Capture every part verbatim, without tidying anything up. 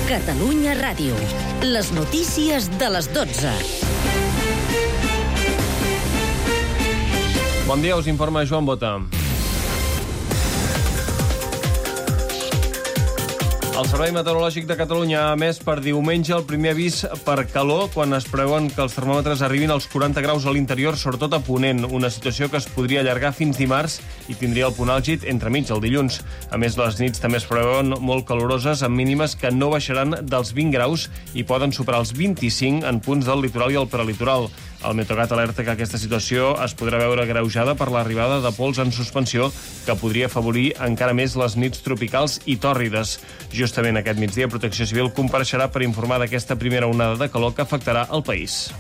Catalunya Ràdio. Les notícies de les dotze. Bon dia, us informa Joan Bota. El Servei Meteorològic de Catalunya ha emès per diumenge el primer avís per calor quan es preveuen que els termòmetres arribin als quaranta graus a l'interior, sobretot a Ponent, una situació que es podria allargar fins dimarts i tindria el punt àlgid entremig, el dilluns. A més, les nits també es preveuen molt caloroses, amb mínimes que no baixaran dels vint graus i poden superar els vint-i-cinc en punts del litoral i el prelitoral. El Meteogat alerta que aquesta situació es podrà veure agreujada per l'arribada de pols en suspensió que podria afavorir encara més les nits tropicals i tòrrides. Justament aquest migdia, Protecció Civil compareixerà per informar d'aquesta primera onada de calor que afectarà el país.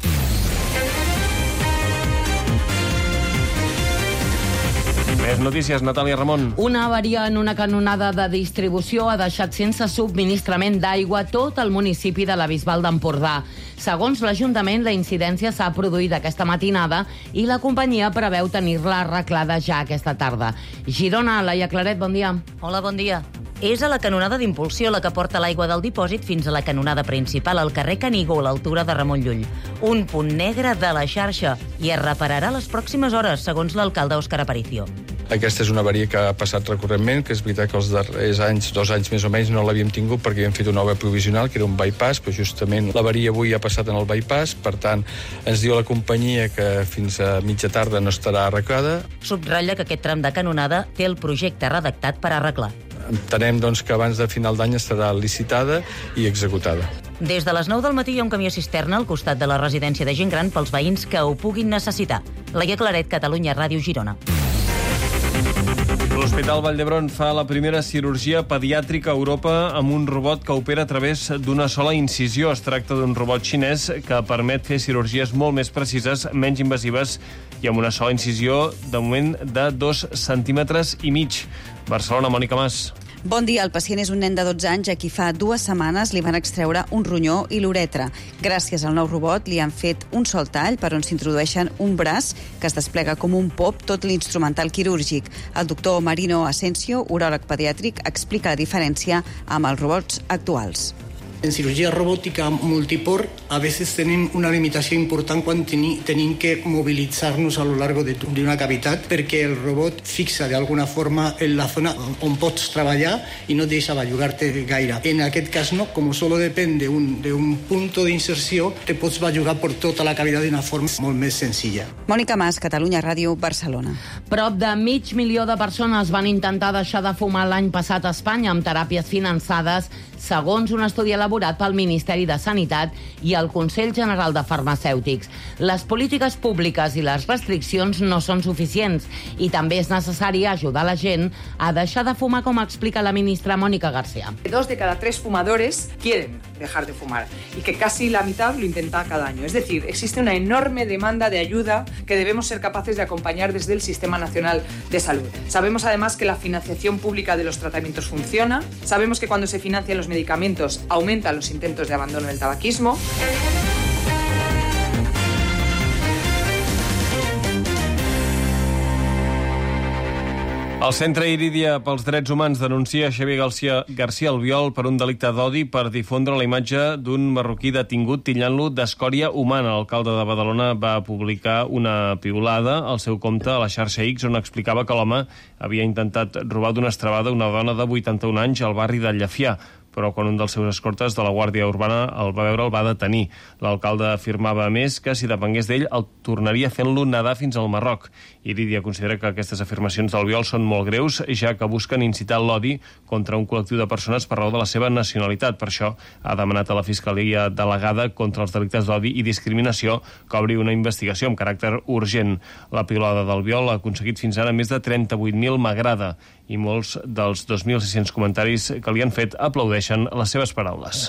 Més notícies, Natàlia Ramon. Una avaria en una canonada de distribució ha deixat sense subministrament d'aigua tot el municipi de la Bisbal d'Empordà. Segons l'Ajuntament, la incidència s'ha produït aquesta matinada i la companyia preveu tenir-la arreglada ja aquesta tarda. Girona, Laia Claret, bon dia. Hola, bon dia. És a la canonada d'impulsió la que porta l'aigua del dipòsit fins a la canonada principal al carrer Canigó, a l'altura de Ramon Llull. Un punt negre de la xarxa i es repararà les pròximes hores, segons l'alcalde Òscar Aparicio. Aquesta és una avaria que ha passat recurrentment, que és veritat que els darrers anys, dos anys més o menys, no l'havíem tingut perquè havíem fet una obra provisional, que era un bypass, però justament l'avaria avui ha passat en el bypass, per tant, ens diu la companyia que fins a mitja tarda no estarà arreglada. Subratlla que aquest tram de canonada té el projecte redactat per arreglar. Entenem doncs, que abans de final d'any estarà licitada i executada. Des de les nou del matí hi ha un camió cisterna al costat de la residència de gent gran pels veïns que ho puguin necessitar. Laia Claret, Catalunya Ràdio, Girona. L'Hospital Vall d'Hebron fa la primera cirurgia pediàtrica a Europa amb un robot que opera a través d'una sola incisió. Es tracta d'un robot xinès que permet fer cirurgies molt més precises, menys invasives i amb una sola incisió, de moment, de dos centímetres i mig. Barcelona, Mònica Mas. Bon dia, el pacient és un nen de dotze anys a qui fa dues setmanes li van extreure un ronyó i l'uretra. Gràcies al nou robot li han fet un sol tall per on s'introdueixen un braç que es desplega com un pop tot l'instrumental quirúrgic. El doctor Marino Asensio, uròleg pediàtric, explica la diferència amb els robots actuals. En cirugía robótica multiport a veces tienen una limitació important quan tenim que mobilitzar-nos a lo largo d'una cavitat perquè el robot fixa d'alguna forma en la zona on pots treballar i no et deixa bellugar-te gaire. En aquest cas no, com solo depèn d'un de punt d'inserció, te pots bellugar per tota la cavitat d'una forma molt més senzilla. Mònica Mas, Catalunya Ràdio, Barcelona. Prop de mig milió de persones van intentar deixar de fumar l'any passat a Espanya amb teràpies finançades, segons un estudi elaborat pel Ministeri de Sanitat i el Consell General de Farmacèutics. Les polítiques públiques i les restriccions no són suficients i també és necessari ajudar la gent a deixar de fumar, com explica la ministra Mónica García. Dos de cada tres fumadores quieren dejar de fumar y que casi la mitad lo intenta cada año. Es decir, existe una enorme demanda de ayuda que debemos ser capaces de acompañar desde el Sistema Nacional de Salud. Sabemos además que la financiación pública de los tratamientos funciona. Sabemos que cuando se financian los medicamentos aumentan los intentos de abandono del tabaquismo. El Centre Irídia pels Drets Humans denuncia Xavier García, García Albiol per un delicte d'odi per difondre la imatge d'un marroquí detingut titllant-lo d'escòria humana. L'alcalde de Badalona va publicar una piulada al seu compte a la xarxa X on explicava que l'home havia intentat robar d'una estrabada una dona de vuitanta-un anys al barri de Llafià, però quan un dels seus escortes de la Guàrdia Urbana el va veure el va detenir. L'alcalde afirmava, a més, que si depengués d'ell el tornaria fent-lo nedar fins al Marroc. Irídia considera que aquestes afirmacions d'Albiol són molt greus, ja que busquen incitar l'odi contra un col·lectiu de persones per raó de la seva nacionalitat. Per això ha demanat a la Fiscalia Delegada contra els delictes d'odi i discriminació que obri una investigació amb caràcter urgent. La piulada d'Albiol ha aconseguit fins ara més de trenta-vuit mil m'agrada i molts dels dos mil sis-cents comentaris que li han fet aplaudeixen les seves paraules.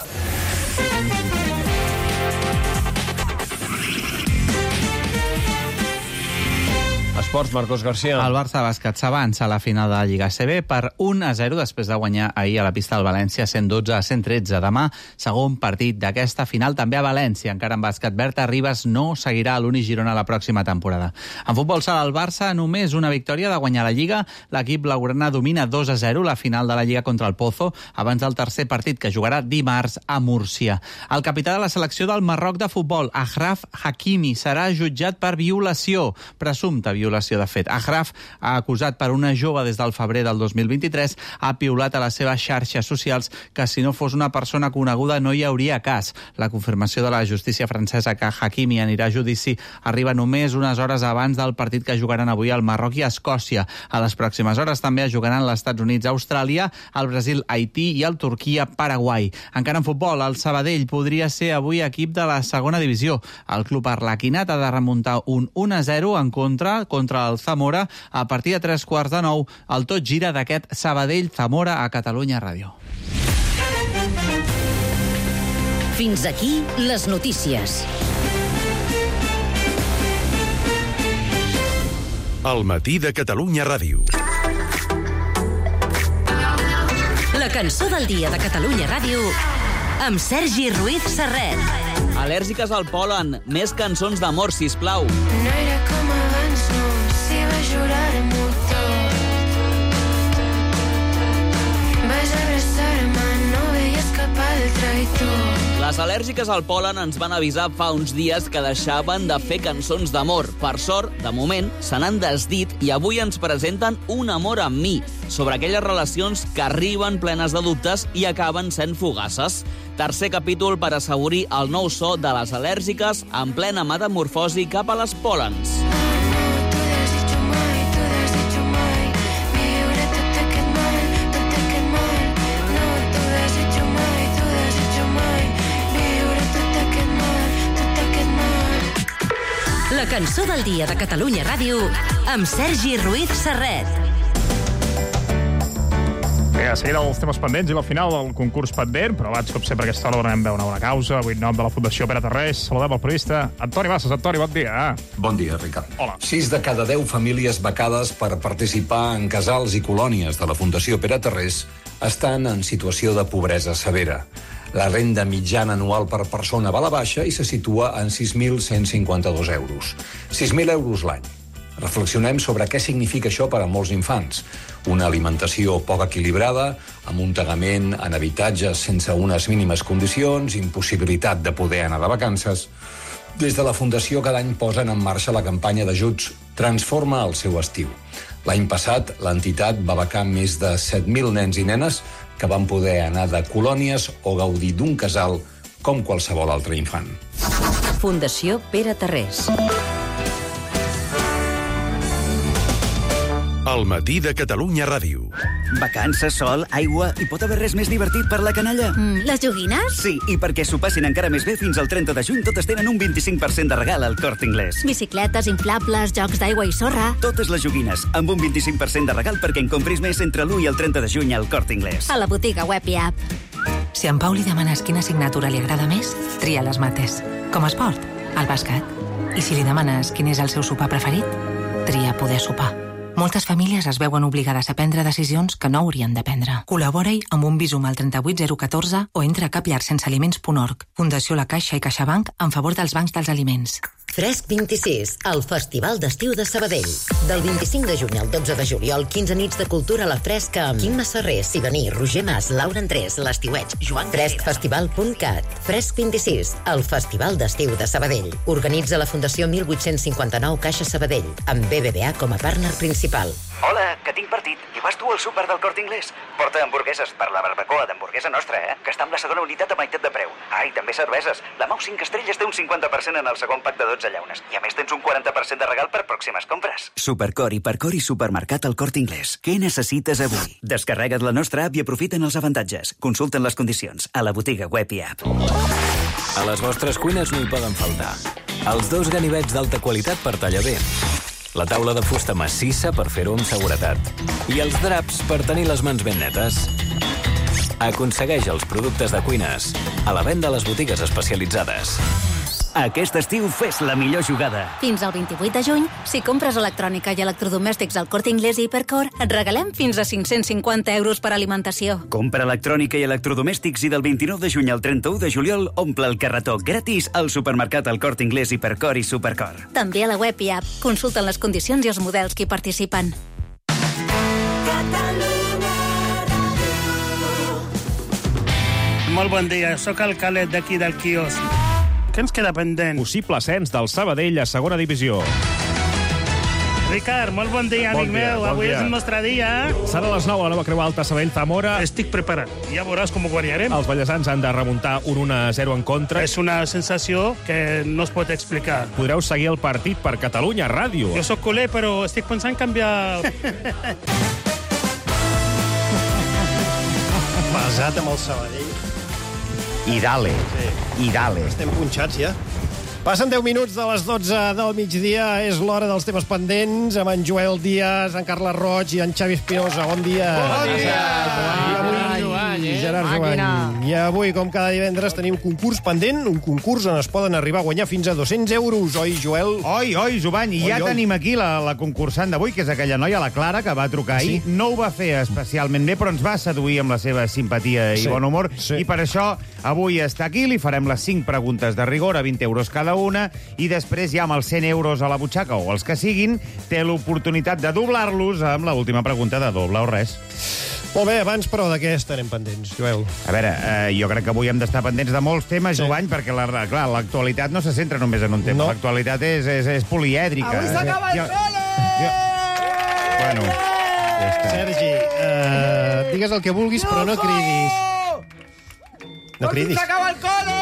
esports, Marcos García. El Barça Bàsquet s'avança a la final de la Lliga A C B per un a zero després de guanyar ahir a la pista del València cent dotze a cent tretze. Demà, segon partit d'aquesta final també a València. Encara en bàsquet, Berta Ribas no seguirà a l'Uni Girona la pròxima temporada. En futbol sala, el Barça només una victòria de guanyar la Lliga. L'equip blaugrana domina dos a zero la final de la Lliga contra el Pozo abans del tercer partit que jugarà dimarts a Múrcia. El capità de la selecció del Marroc de futbol, Achraf Hakimi, serà jutjat per violació, presumpta violació de fet. Achraf ha acusat per una jove des del febrer del dos mil vint-i-tres, ha piulat a les seves xarxes socials que si no fos una persona coneguda no hi hauria cas. La confirmació de la justícia francesa que Hakimi anirà a judici arriba només unes hores abans del partit que jugaran avui al Marroc i a Escòcia. A les pròximes hores també jugaran els Estats Units, Austràlia, el Brasil, Haití i el Turquia, Paraguai. Encara en futbol, el Sabadell podria ser avui equip de la segona divisió. El club arlequinat ha de remuntar un un a zero en contra contra el Zamora a partir de tres quarts de nou. El tot gira d'aquest Sabadell-Zamora a Catalunya Ràdio. Fins aquí les notícies. El matí de Catalunya Ràdio. La cançó del dia de Catalunya Ràdio amb Sergi Ruiz Serret. Al·lèrgiques al pol·len. Més cançons d'amor, sisplau. No era com abans, no, si va jurar-m'ho tot. Vas abraçar-me, no veies cap altre i tu. Les al·lèrgiques al pol·len ens van avisar fa uns dies que deixaven de fer cançons d'amor. Per sort, de moment, se n'han desdit i avui ens presenten Un amor amb mi, sobre aquelles relacions que arriben plenes de dubtes i acaben sent fugaces. Tercer capítol per assaborir el nou so de les al·lèrgiques en plena metamorfosi cap a les pòlens. La cançó del dia de Catalunya Ràdio amb Sergi Ruiz Serret. Bé, a seguida els temes pendents i la final del concurs pendent, però abans, com sempre, a aquesta hora donem veu a una bona causa. Avui en nom de la Fundació Pere Tarrés saludem el periodista Antoni Bassas. Antoni, bon dia. Bon dia, Ricard. Hola. Sis de cada deu famílies becades per participar en casals i colònies de la Fundació Pere Tarrés estan en situació de pobresa severa. La renda mitjana anual per persona va a la baixa i se situa en sis mil cent cinquanta-dos euros. sis mil euros l'any. Reflexionem sobre què significa això per a molts infants. Una alimentació poc equilibrada, amuntegament en habitatges sense unes mínimes condicions, impossibilitat de poder anar de vacances. Des de la Fundació cada any posen en marxa la campanya d'ajuts Transforma el seu estiu. L'any passat, l'entitat va becar més de set mil nens i nenes que van poder anar de colònies o gaudir d'un casal com qualsevol altre infant. Fundació Pere Tarrés. El matí de Catalunya Ràdio. Vacances, sol, aigua i pot haver res més divertit per la canalla? Mm, les joguines? Sí, i perquè s'ho passin encara més bé, fins al trenta de juny totes tenen un vint-i-cinc per cent de regal al Corte Inglés. Bicicletes, inflables, jocs d'aigua i sorra. Totes les joguines, amb un vint-i-cinc per cent de regal perquè en compris més entre l'u i el trenta de juny al Corte Inglés. A la botiga web i app. Si a en Pau li demanes quina assignatura li agrada més, tria les mates. Com a esport, el bàsquet. I si li demanes quin és el seu sopar preferit, tria poder sopar. Moltes famílies es veuen obligades a prendre decisions que no haurien de prendre. Col·labora-hi amb un visum al trenta-vuit zero catorze o entra a capllarsensealiments punt org. Fundació La Caixa i CaixaBank en favor dels bancs dels aliments. Fresc vint-i-sis, el Festival d'Estiu de Sabadell. Del vint-i-cinc de juny al dotze de juliol, quinze nits de cultura a la fresca amb Quim Masserrer, Siganí, Roger Mas, Laura Andrés, l'Estiueig, Joan fresc festival punt cat. Fresc vint-i-sis, el Festival d'Estiu de Sabadell. Organitza la Fundació mil vuit-cents cinquanta-nou Caixa Sabadell, amb B B V A com a partner principal. Hola, que tinc partit. I vas tu al súper del Corte Inglés? Porta hamburgueses per la barbacoa d'hamburguesa nostra, eh? Que està amb la segona unitat a meitat de preu. Ah, i també cerveses. La Mau cinc estrelles té un cinquanta per cent en el segon pack de dotze llaunes. I a més tens un quaranta per cent de regal per pròximes compres. Supercor, Hipercor i Supermercat al Corte Inglés. Què necessites avui? Descarrega't la nostra app i aprofita'n els avantatges. Consulta'n les condicions a la botiga web i app. A les vostres cuines no hi poden faltar els dos ganivets d'alta qualitat per tallar bé, la taula de fusta massissa per fer-ho amb seguretat i els draps per tenir les mans ben netes. Aconsegueix els productes de cuines a la venda a les botigues especialitzades. Aquest estiu fes la millor jugada. Fins al vint-i-vuit de juny, si compres electrònica i electrodomèstics al Corte Inglés i Hipercor, et regalem fins a cinc-cents cinquanta euros per alimentació. Compra electrònica i electrodomèstics i del vint-i-nou de juny al trenta-u de juliol omple el carretó gratis al supermercat El Corte Inglés, Hipercor i Supercor. També a la web i app. Consulten les condicions i els models que hi participen. Molt bon dia, sóc el Calet d'aquí del quiosc. Què ens queda pendent? Possible ascens del Sabadell a segona divisió. Ricard, molt bon dia, Bon amic dia, meu. bon Avui dia. és el nostre dia. Serà a les nou a la nova Creu Alta Sabadell-Zamora. Estic preparat. Ja veuràs com ho guanyarem. Els ballesans han de remuntar un un a zero en contra. És una sensació que no es pot explicar. Podreu seguir el partit per Catalunya Ràdio. Jo sóc culer, però estic pensant en canviar... Pesat amb el Sabadell. I dale. Sí. I dale. Estem punxats, ja. Passen deu minuts de les dotze del migdia. És l'hora dels temes pendents amb en Joel Díaz, en Carles Roig i en Xavi Espinosa. Bon dia. Bon dia. I avui, eh? Gerard Màquina. Jovany. I avui, com cada divendres, tenim concurs pendent, un concurs on es poden arribar a guanyar fins a dos-cents euros. Oi, Joel? Oi, oi, Jovany, i Oi, ja oi. tenim aquí la, la concursant d'avui, que és aquella noia, la Clara, que va trucar ahir. Sí. No ho va fer especialment bé, però ens va seduir amb la seva simpatia i Sí. bon humor. Sí. I per això avui està aquí, li farem les cinc preguntes de rigor a vint euros cada una, i després ja amb els cent euros a la butxaca o els que siguin, té l'oportunitat de doblar-los amb l'última pregunta de doble o res. Molt bé, abans, però, de què estarem pendents, Joel? A veure, eh, jo crec que avui hem d'estar pendents de molts temes, sí. Jovany, perquè la, clar, l'actualitat no se centra només en un tema. No. L'actualitat és, és, és polièdrica. Avui s'acaba el Jo- cole! Bueno, ja està. Sergi, eh, digues el que vulguis, però no cridis. No cridis. S'acaba el cole!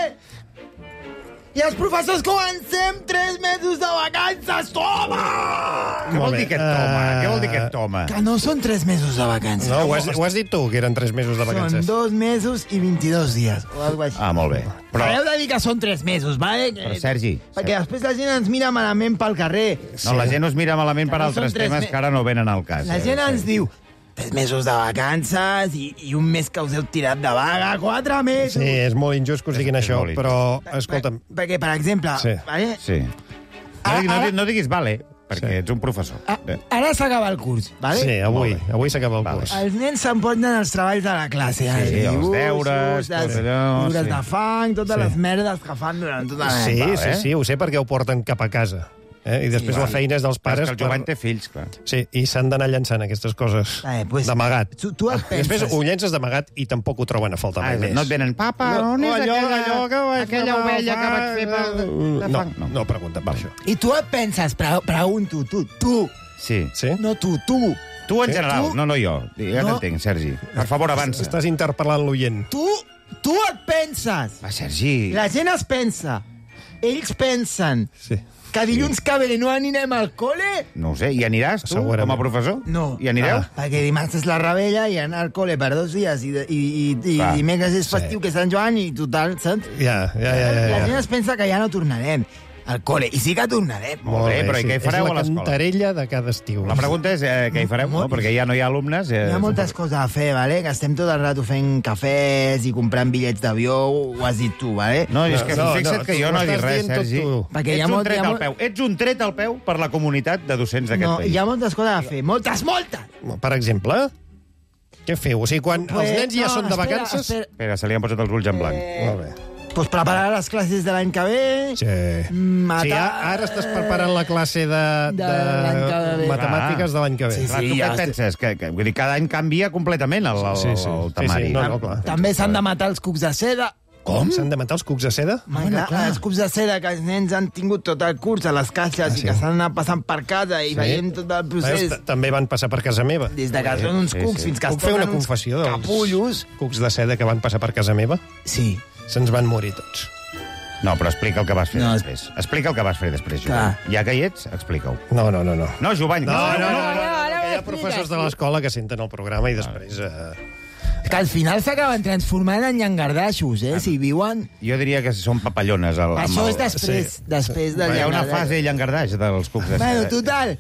I els professors comencem tres mesos de vacances, toma! Què vol dir aquest toma? Eh, Què vol dir aquest toma? Que no són tres mesos de vacances. No, ho has, ho has dit tu, que eren tres mesos de Són vacances. dos mesos i vint-i-dos dies. O alguna cosa així. Ah, molt bé. Però... Heu de dir que són tres mesos, vale? Però, Sergi... Perquè després la gent ens mira malament pel carrer. No, la gent us mira malament per Que no altres són tres temes me- que ara no venen al cas. La eh, gent ens Sergi. diu tres mesos de vacances i, i un mes que us heu tirat de vaga, quatre mesos. Sí, és molt injust que us diguin És això, molt però, escolta'm... Perquè, per exemple... Sí. Vale? Sí. No, digui- no, di- no diguis vale, perquè sí. ets un professor. Bé. Ara s'acaba el curs, vale? Sí, avui, avui s'acaba el curs. Els nens s'emporten els treballs de la classe. Sí, els dibuixos, deures, les tot allò, llibres sí. de fang, totes Sí. les merdes que fan durant tota la Sí, nit. sí, sí, ho sé perquè ho porten cap a casa. Eh? I després Sí, la vale. feina és dels Però és pares... que el Jovany té fills, clar. Sí, i s'han d'anar llançant aquestes coses Vale, pues, d'amagat. Tu, tu et I després penses... ho llences d'amagat i tampoc ho troben a faltar Ah, mai més. no et venen, papa, No, on és allò- aquella, allò que vaig aquella trobar ovella al que vaig fang? fer per... de No, fang? no, no pregunta per això. I tu et penses, pre pregunto, tu, tu, Sí. Sí? no tu, tu, Tu en Sí? general, Tu? no, no jo. Ja No. t'entenc, Sergi. Per favor, avança. Estàs interpel·lant l'oient. tu, tu et penses. Va, Sergi. La gent es pensa. Ells pensen Sí. que dilluns que ve no anirem al col·le. No ho sé, hi aniràs, tu, Segurament. com a professor? No. Hi anireu? Ah, perquè dimarts és la rebella i anar al col·le per dos dies i, i, i, i Clar. dimecres és Sí. festiu, que és Sant Joan, i total, saps? Ja, ja, ja. ja, La ja. gent es pensa que ja no tornarem al col·le. I sí que tornarem. Molt bé, però i què hi fareu a És la l'escola? cantarella de cada estiu. La pregunta és eh, què hi fareu, no? Perquè ja no hi ha alumnes. Eh, Hi ha moltes coses a fer, vale? Que estem tot el rato fent cafès i comprant bitllets d'avió, ho has dit tu, vale? No, és que No, fixa't no, que tu jo no ho he dit estàs res, dient tot Sergi. tu. Perquè Ets hi ha un molt- tret hi ha al molt- peu. Ets un tret al peu per la comunitat de docents d'aquest No, país. hi ha moltes coses a fer. Moltes, moltes! Per exemple, què feu? O sigui, quan Pues, els nens ja no, són de espera, vacances... espera. Espera, se li han posat els ulls en blanc. Eh, Molt bé. Pues preparar les classes de l'any que ve... Sí. Matar... Sí, a- ara estàs preparant la classe de, De de, l'any que ve. matemàtiques de l'any que ve. Sí, Clar, sí, tu ja què et penses? Que, que, vull dir, cada any canvia completament el, el, Sí, sí. el Sí, temari. sí, no, no, clar. També s'han de matar els cucs de seda. Com? S'han de matar els cucs de seda? Home, clar, els cucs de seda que els nens han tingut tot el curs a les caixes Ah, sí. i que s'han anat passant per casa i Sí. veient tot el procés. Veus, t- també van passar per casa meva. Des de que són uns Sí, cucs sí. fins que Puc es fer una tornen uns confessió dels capullos. cucs de seda que van passar per casa meva? Sí. Se'ns van morir tots. No, però explica el que vas fer No, després. Explica el que vas fer després, Clar. Jovany. Ja que hi ets, explica-ho. No, no, no, no. No, Jovany. No, no, no, no, ara, no, ara que hi ha ho professors de l'escola que senten el programa i després... Eh... Que al final s'acaben transformant en llangardaixos, eh? Si viuen... Jo diria que són papallones. El, amb Això el... és després, Sí. després del Hi ha una llangardaix. fase llangardaix dels cucs de Bueno, seda. total,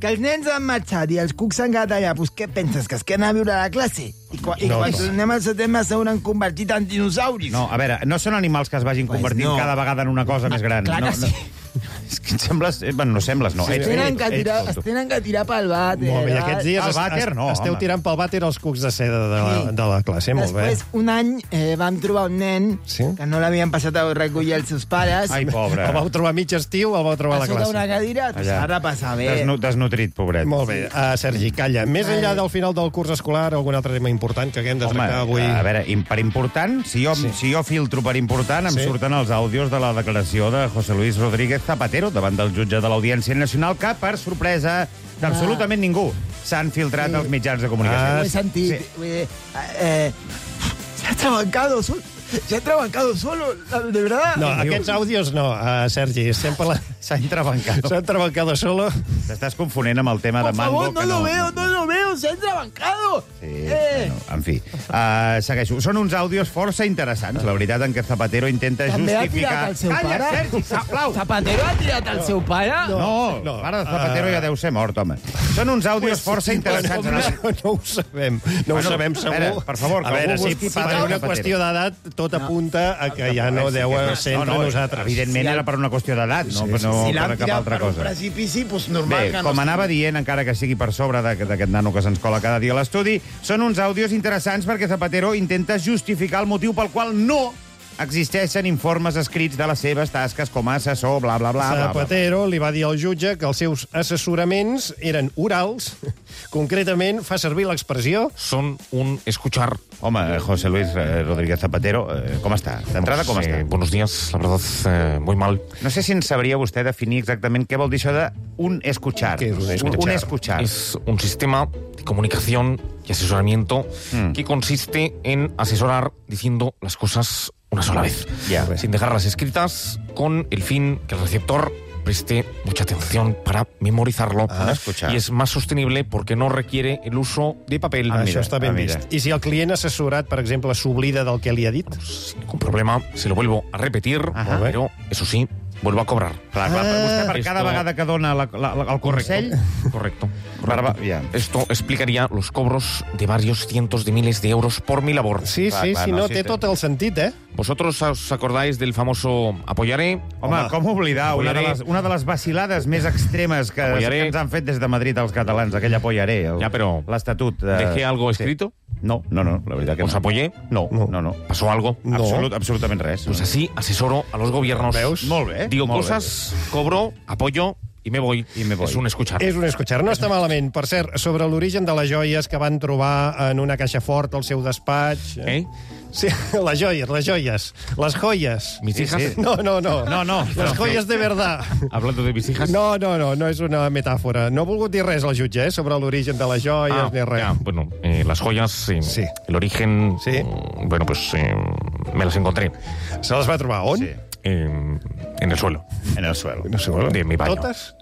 que els nens han marxat i els cucs s'han quedat allà, doncs què penses, que es queden a viure a la classe? I, quan, i No, quan no. tornem al setembre s'hauran convertit en dinosauris. No, a veure, no són animals que es vagin convertint no. cada vegada en una cosa més gran. clar no, que no. sí. És que em sembles... eh, Bueno, no sembles, no. Es Ets- tenen, ets- que ets tirar, tonto. es tenen que tirar pel vàter. Molt bé, aquests dies El es- vàter, es- no, esteu home. tirant pel vàter els cucs de seda de la, Sí. de la classe, molt bé. Després, un any, eh, vam trobar un nen Sí? que no l'havien passat a recollir els seus pares. Ai, pobre. El vau trobar mig estiu, el vau trobar a la a sota classe. una cadira, pues, Allà. s'ha de passar bé. Desnu desnutrit, pobret. Molt bé. Uh, Sergi, calla. Més enllà del final del curs escolar, algun altre tema important que haguem de Home, tractar avui? a veure, im- per important, si jo, Sí. si jo filtro per important, em Sí. surten els àudios de la declaració de José Luis Rodríguez Zapatero davant del jutge de l'Audiència Nacional, que, per sorpresa d'absolutament ningú, s'han filtrat Sí. als mitjans de Ho comunicació. he sentit. Sí. Vull dir, eh, se ha trabancado solo. Se ha trabancado solo, de verdad. No, aquests àudios no, uh, Sergi. Sempre la... S'ha entrebancado. S'ha entrebancado solo. T'estàs confonent amb el tema Por de Mango. favor, no que lo veo, no lo veo, se ha trabancado. Sí, Eh. bueno, en fi. Uh, segueixo. Són uns àudios força interessants, la veritat, en què Zapatero intenta També ha justificar... tirat el seu Calla, pare? Sergi, sisplau! Zapatero ha tirat el seu pare? No, no, ara Zapatero Ah. ja deu ser mort, home. Són uns àudios força interessants. No, no, no ho sabem. No Bueno, ho sabem a segur. veure, per favor, que a veure, algú si, busqui si padre per una Zapatero. qüestió d'edat, tot apunta a que ja no Sí, deu que- ser no, entre no, nosaltres. Evidentment era per una qüestió d'edat, no, Sí, no, sí, no Si per l'han cap tirat altra per un cosa. precipici, doncs normal Bé, que no... com anava dient, encara que sigui per sobre d'aquest d'aquest nano que se'ns cola cada dia a l'estudi, són uns àudios interessants perquè Zapatero intenta justificar el motiu pel qual no existeixen informes escrits de les seves tasques com a assessor, bla, bla, bla, bla, bla. Zapatero li va dir al jutge que els seus assessoraments eren orals. Concretament, fa servir l'expressió... Son un escuchar. Home, José Luis eh, Rodríguez Zapatero, eh, com està? D'entrada, com Pues, està? eh, buenos días, la verdad, eh, muy mal. No sé si ens sabria vostè definir exactament què vol dir això de un escuchar. ¿Qué es un Un, escuchar? un escuchar. Es un sistema de comunicación y asesoramiento Mm. que consiste en asesorar diciendo las cosas una sola vez, Ya. sin dejarlas escritas, con el fin que el receptor preste mucha atención para memorizarlo. Ah, escuchar. Y es más sostenible porque no requiere el uso de papel. Ah, Això està ben vist. I si el client assessorat, per exemple, s'oblida del que li ha dit? Sin ningún problema, se lo vuelvo a repetir, Ajá. pero eso sí, vuelvo a cobrar. Clar, clar, però vostè per Esto- cada vegada que dona la, la, la, el consell... Correcto. Barba, ja. Esto explicaría los cobros de varios cientos de miles de euros por mi labor. Sí, Clar, sí, clar, si no, no, sí, té té- tot el sentit, eh? ¿Vosotros os acordáis del famoso apoyaré? Home, Home, com oblidar una de, apoyaré. les, una de les vacilades més extremes que, Apoyaré. que ens han fet des de Madrid els catalans, aquell apoyaré, el- Ya, pero l'Estatut. De... ¿dejé algo Sí. escrito? No, no, no, la veritat que ¿Os no. apoyé? No, no, no. no. ¿Pasó algo? No. Absolut, absolutament res. Pues así asesoro a los gobiernos. Veus? Molt bé. Digo molt cosas, cobro, apoyo y me voy. Y me voy. Es un escuchar. És un escuchar. No està malament. Per cert, sobre l'origen de les joies que van trobar en una caixa forta al seu despatx... ¿Eh? Sí, les joies, les joies. Les joies. ¿Mis hijas? sí. No, no, no. No, no. Les joies de verdad. Hablando de mis hijas. No, no, no, no és una metàfora. No ha volgut dir res el jutge, eh, sobre l'origen de les joies Ah, ni res. ya, bueno, eh, las joyas, eh, Sí. el origen, Sí. mm, bueno, pues eh, me las encontré Se les va trobar on? Sí. eh, en el suelo En el suelo. No sé, bueno, de mi baño. totes?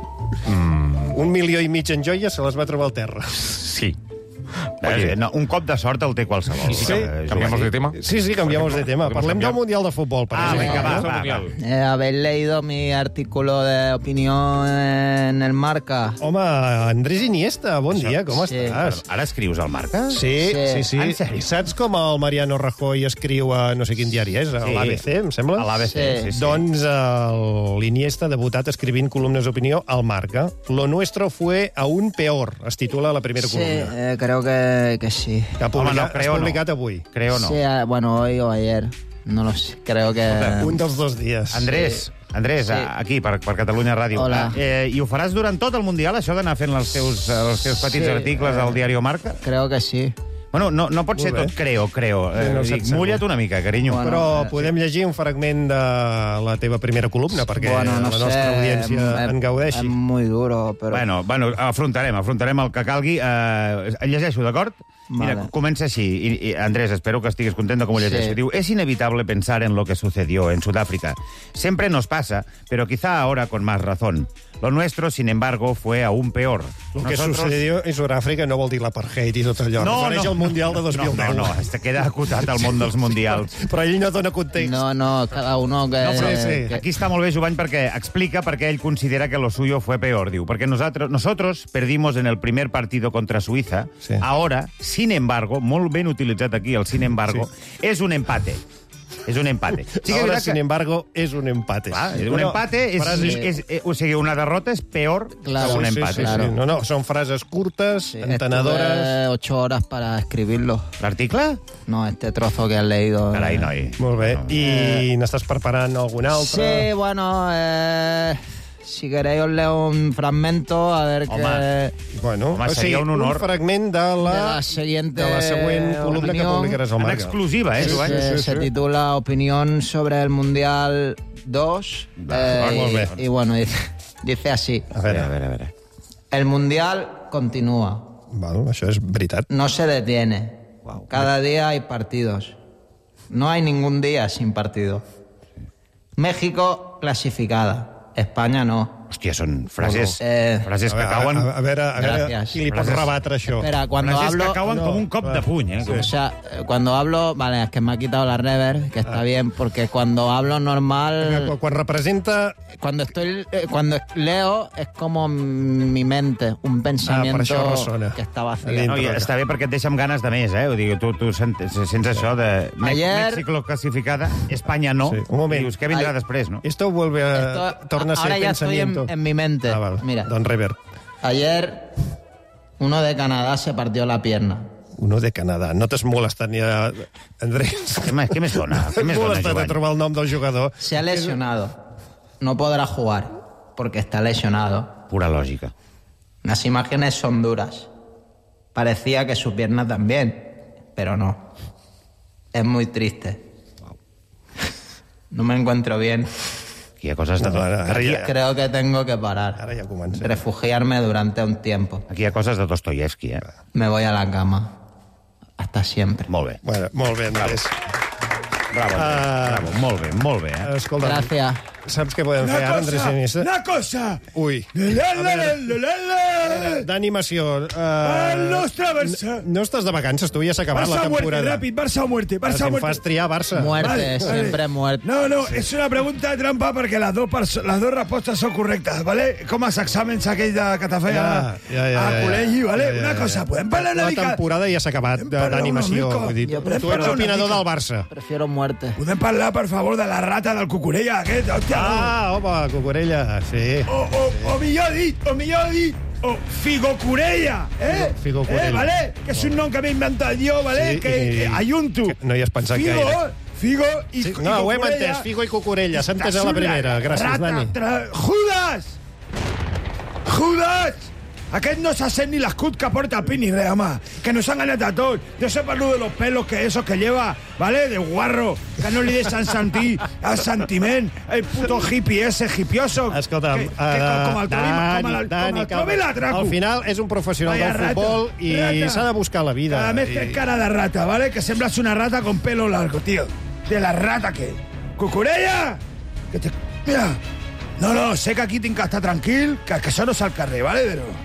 Mm. Un milió i mig en joies se les va trobar al terra. Sí. Oye, no, un cop de sort el té qualsevol. Sí, Sí. Eh, ¿Cambiamos de tema? Sí, sí, cambiamos de tema. ¿Podemos Parlem del cambiar? Mundial de Futbol, per Ah, exemple. venga, va, Vamos al va, mundial. Eh, ¿Habéis leído mi artículo de opinión en el Marca? Home, Andrés Iniesta, bon dia, com Sí. estàs? Ara escrius al Marca? Sí, sí, sí. En sèrio? Saps com el Mariano Rajoy escriu a no sé quin diari és? A Sí. l'A B C, em sembla? A l'A B C, Sí. sí, sí. Doncs el- l'Iniesta ha debutat escrivint columnes d'opinió al Marca. Lo nuestro fue aún peor, es titula la primera Sí, columna. eh, creo que, que sí. Que ha Home, publicat, no, creo has no. publicat avui. Creo no. Sí, eh, bueno, hoy o ayer. No lo sé. Creo que... Un dels dos dies. Andrés, Andrés, Sí. aquí, per, per Catalunya Ràdio. Hola. Eh, I ho faràs durant tot el Mundial, això d'anar fent els teus, els teus petits Sí, articles eh, al diari Marca? Creo que sí. Bueno, no, no pot ser Molt bé. tot creo, creo. Eh, Sí, no dic, saps segur. mulla't una mica, carinyo. Bueno, Però eh, podem llegir un fragment de la teva primera columna, perquè bueno, no la nostra sé, audiència em- en gaudeixi. Es muy duro, pero... Bueno, bueno, afrontarem, afrontarem el que calgui. Eh, llegeixo, d'acord? Mira, Vale. comença així. I, i, Andrés, espero que estigues content de com ho llegeixo. Sí. Diu, es inevitable pensar en lo que sucedió en Sudáfrica. Siempre nos pasa, pero quizá ahora con más razón. Lo nuestro, sin embargo, fue aún peor. El que sucedió en Sud-àfrica no vol dir l'apartheid i tot allò. No, Refereix no. al Mundial de dos mil deu. No, no, no, este queda acotat al món dels mundials. Però ell no dona context. No, no, cada uno que... No, però, sí, que... Aquí està molt bé, Jovany, perquè explica per què ell considera que lo suyo fue peor. Diu, perquè nosotros, nosotros perdimos en el primer partido contra Suiza. Sí. Ahora, sin embargo, molt ben utilitzat aquí el sin embargo, sí. és un empate. És un empate. Sí, Ahora, que... sin embargo, és un empate. Clar, és un bueno, empate, és, frases... és, és, o sigui, una derrota és peor claro, que un sí, empate. Sí, sí, claro. sí. No, no, són frases curtes, sí, entenedores... Estuve ocho horas para escribirlo. ¿L'article? No, este trozo que has leído. Carai, noi. Molt bé. No. I eh... n'estàs preparant algun altre? Sí, bueno... Eh... Si queréis os leo un fragmento, a ver Home, que... Bueno, Home, o sigui, un honor. un fragment de la, de la, siguiente de la següent columna que publicaràs al Una Marca. exclusiva, eh, sí, Joan? se, Sí, sí, se sí. titula Opinión sobre el Mundial dos. Va, eh, molt bé. y, y bueno, dice, dice así. A veure, a veure, a veure. El Mundial continúa. Val, això és veritat. No se detiene. Wow. Cada día hay partidos. No hay ningún día sin partido. México clasificada. España no. Hòstia, són frases, Eh, frases A que veure, cauen... a, a veure, a veure Gracias. qui li pot Frases- rebatre això. Espera, cuando frases hablo... que cauen no, com un cop va. de puny, eh? O sea, eh, cuando hablo... Vale, es que me ha quitado la reverb, que está bien, porque cuando hablo normal... Quan, quan representa... Cuando estoy... eh, cuando leo es como mi mente, un pensamiento això ressona. que está vacío. Dintre. No, i està bé perquè et deixa amb ganes de més, eh? Ho dic, tu, tu sent, sents això de Me Ayer- México classificada, Espanya no. Sí, un moment. I dius, què vindrà Ay- Eh, després, no? Esto vuelve a... Esto- torna a ser ahora ya estoy en, pensamiento. en mi mente. Ah, val. Mira, Don Rever. ayer uno de Canadá se partió la pierna. Uno de Canadà. No t'has molestat ni a... Andrés. Què més, què més dona? Què més T'has dona, molestat a Jovany? trobar el nom del jugador. Se ha lesionado. No podrá jugar porque está lesionado. Pura lògica. Las imágenes son duras. Parecía que su pierna también, pero no. Es muy triste. No me encuentro bien. Aquí hi ha coses de... No, ara, ara aquí, ja- Creo que tengo que parar. Ara ja comença. Refugiarme durante un tiempo. aquí hi ha coses de Dostoyevsky, eh? Me voy a la cama. Hasta siempre. Molt bé. Bueno, molt bé, Andrés. Bravo, Andrés. Ah. Bravo. Molt bé, molt bé, eh? Escolta, Gracias. saps què podem fer ara, Andrés Iniesta? una cosa! Ui. D'animació. Uh, El nostre Barça. No estàs de vacances, tu ja s'ha acabat la Barça muerte, temporada. rápido, Barça muerte, Però si Barça em muerte. fas triar Barça. Muerte, Vale, vale. siempre muerte. No, no, és una pregunta de trampa perquè les dues, perso- les dues respostes són correctes, ¿vale? Com els exàmens aquells de, que te feia Ja, ja, ja, a ja, col·legi, ¿vale? ja, ja, Una ja. cosa, podem parlar una La mica... temporada ja s'ha acabat de- parlar d'animació. una mica. Vull dir, Jo tu prefiero ets una opinador mica. del Barça. Prefiero muerte. Podem parlar, per favor, de la rata del Cucurella aquest, hòstia. Ah, home, Cucurella, sí. O, o, o millor dit, o millor dit, o Figocurella, eh? Figo- Figocurella. Eh, vale? Que és un nom que m'he inventat jo, vale? Sí, que, i- que ajunto. que no hi has pensat Figo, gaire. Figo i, Sí, i no, ho hem Cucurella. entès. Figo i Cucurella. S'ha entès a la Estàs primera. una Gràcies, rata, Dani. Tra... Judas! Judas! Aquest no se sent ni l'escut que porta el Pini, res, home. Que nos han anat a tots. Yo sé parlo de los pelos que esos que lleva, ¿vale? De guarro. Que no li deixen sentir el sentiment. El puto hippie ese, hipioso. Escolta, que, que, com, com el trobi, com el, com el trobi l'atraco. al final és un professional Vaya del rata, futbol i rata. s'ha de buscar la vida. Cada mes I- tienes cara de rata, ¿vale? Que semblas una rata con pelo largo, tío. De la rata que... ¡Cucurella! Que te... Mira. No, no, sé que aquí tinc que estar tranquil, que, que això no és al carrer, ¿vale? Però...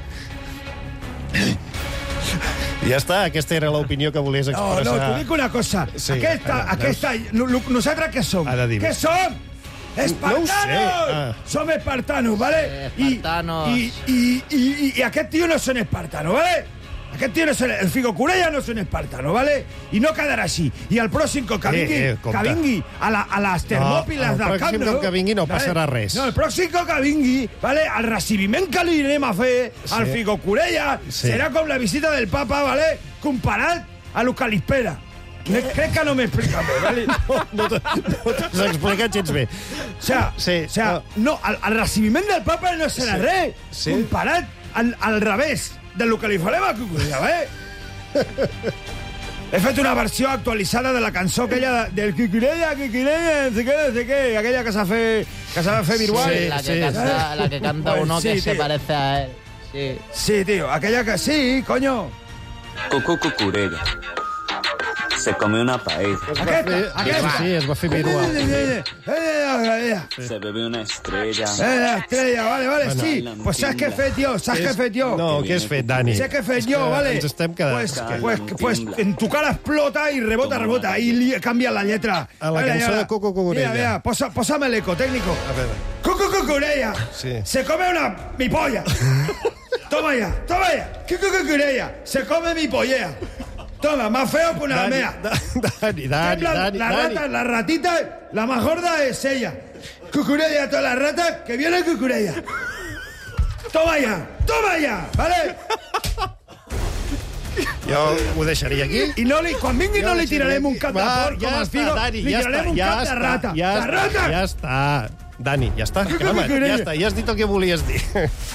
Ja està, aquesta era l'opinió que volies No, expressar. no, t'ho dic una cosa. Sí, aquesta, ara, aquesta... No, no, nosaltres què som? Ara dime. Què som? Espartanos! No ho sé, ah. Som espartanos, ¿vale? Sí, espartanos. I, i, i, i, i aquest tio no són espartanos, ¿vale? Aquest tio no és... El Figo Curella no és un espartano, ¿vale? I no quedarà així. I el pròxim cop que Eh, vingui, eh, compte. que vingui a, la, a les termòpiles el del pròxim Camp Nou... cop que vingui no passarà res. No, el pròxim cop que vingui, ¿vale? El recibiment que li anem a fer al Sí. Figo Curella Sí. serà com la visita del papa, ¿vale? Comparat a lo que li espera. Me- Crec que no m'explica bé, ¿vale? No t'ho- no t'has explicat gens bé. O sea, Sí, o sea no, el, el recibiment del papa no serà Sí. res, Sí. comparat al, al revés de lo que li farem a Cucurella, ¿vale? He fet una versió actualitzada de la cançó aquella de- del Cucurella, Cucurella, no sé què, no sé què, aquella que s'ha fet, que s'ha fet virtual. Sí, la que sí. canta, la que canta Pues uno sí, que se tío. parece a él. Sí. Sí, tío, aquella que... Sí, coño. Cucu Cucurella. Se come una paella. Aquesta, aquesta. Sí, es va fer viral. Se bebe una estrella. Eh, estrella, vale, vale, sí. Pues ¿sabes qué he fet yo? ¿Sabes qué he fet yo? No, què has fet, Dani? ¿Sabes qué he fet yo, vale? Ens estem quedant. Pues, pues, pues en tu cara explota y rebota, rebota. Y li- cambia la letra. A la cançó de Cucu Cucurella. Mira, mira, posa, posame el eco, técnico. A veure. Cucu Cucurella. Sí. Se come una... mi polla. Toma ya, toma ya. Cucu Cucurella. Se come mi pollea. Toma, más feo que una Dani, almea. Dani, Dani, la, Dani, la Dani. rata, la ratita, la más gorda es ella. Cucurella a todas las ratas, que viene Cucurella. Toma ya, toma ya, ¿vale? Jo ho deixaria aquí. I no li, quan vingui Jo no li ho tirarem deixaria un cap de aquí. porc Va, com ja el està, Figo, Dani, li ja tirarem està, un ja cap de està, rata. ja De està, rata! Ja està. Dani, ja està. Que Calma't, que ja està. Ja has dit el que volies dir.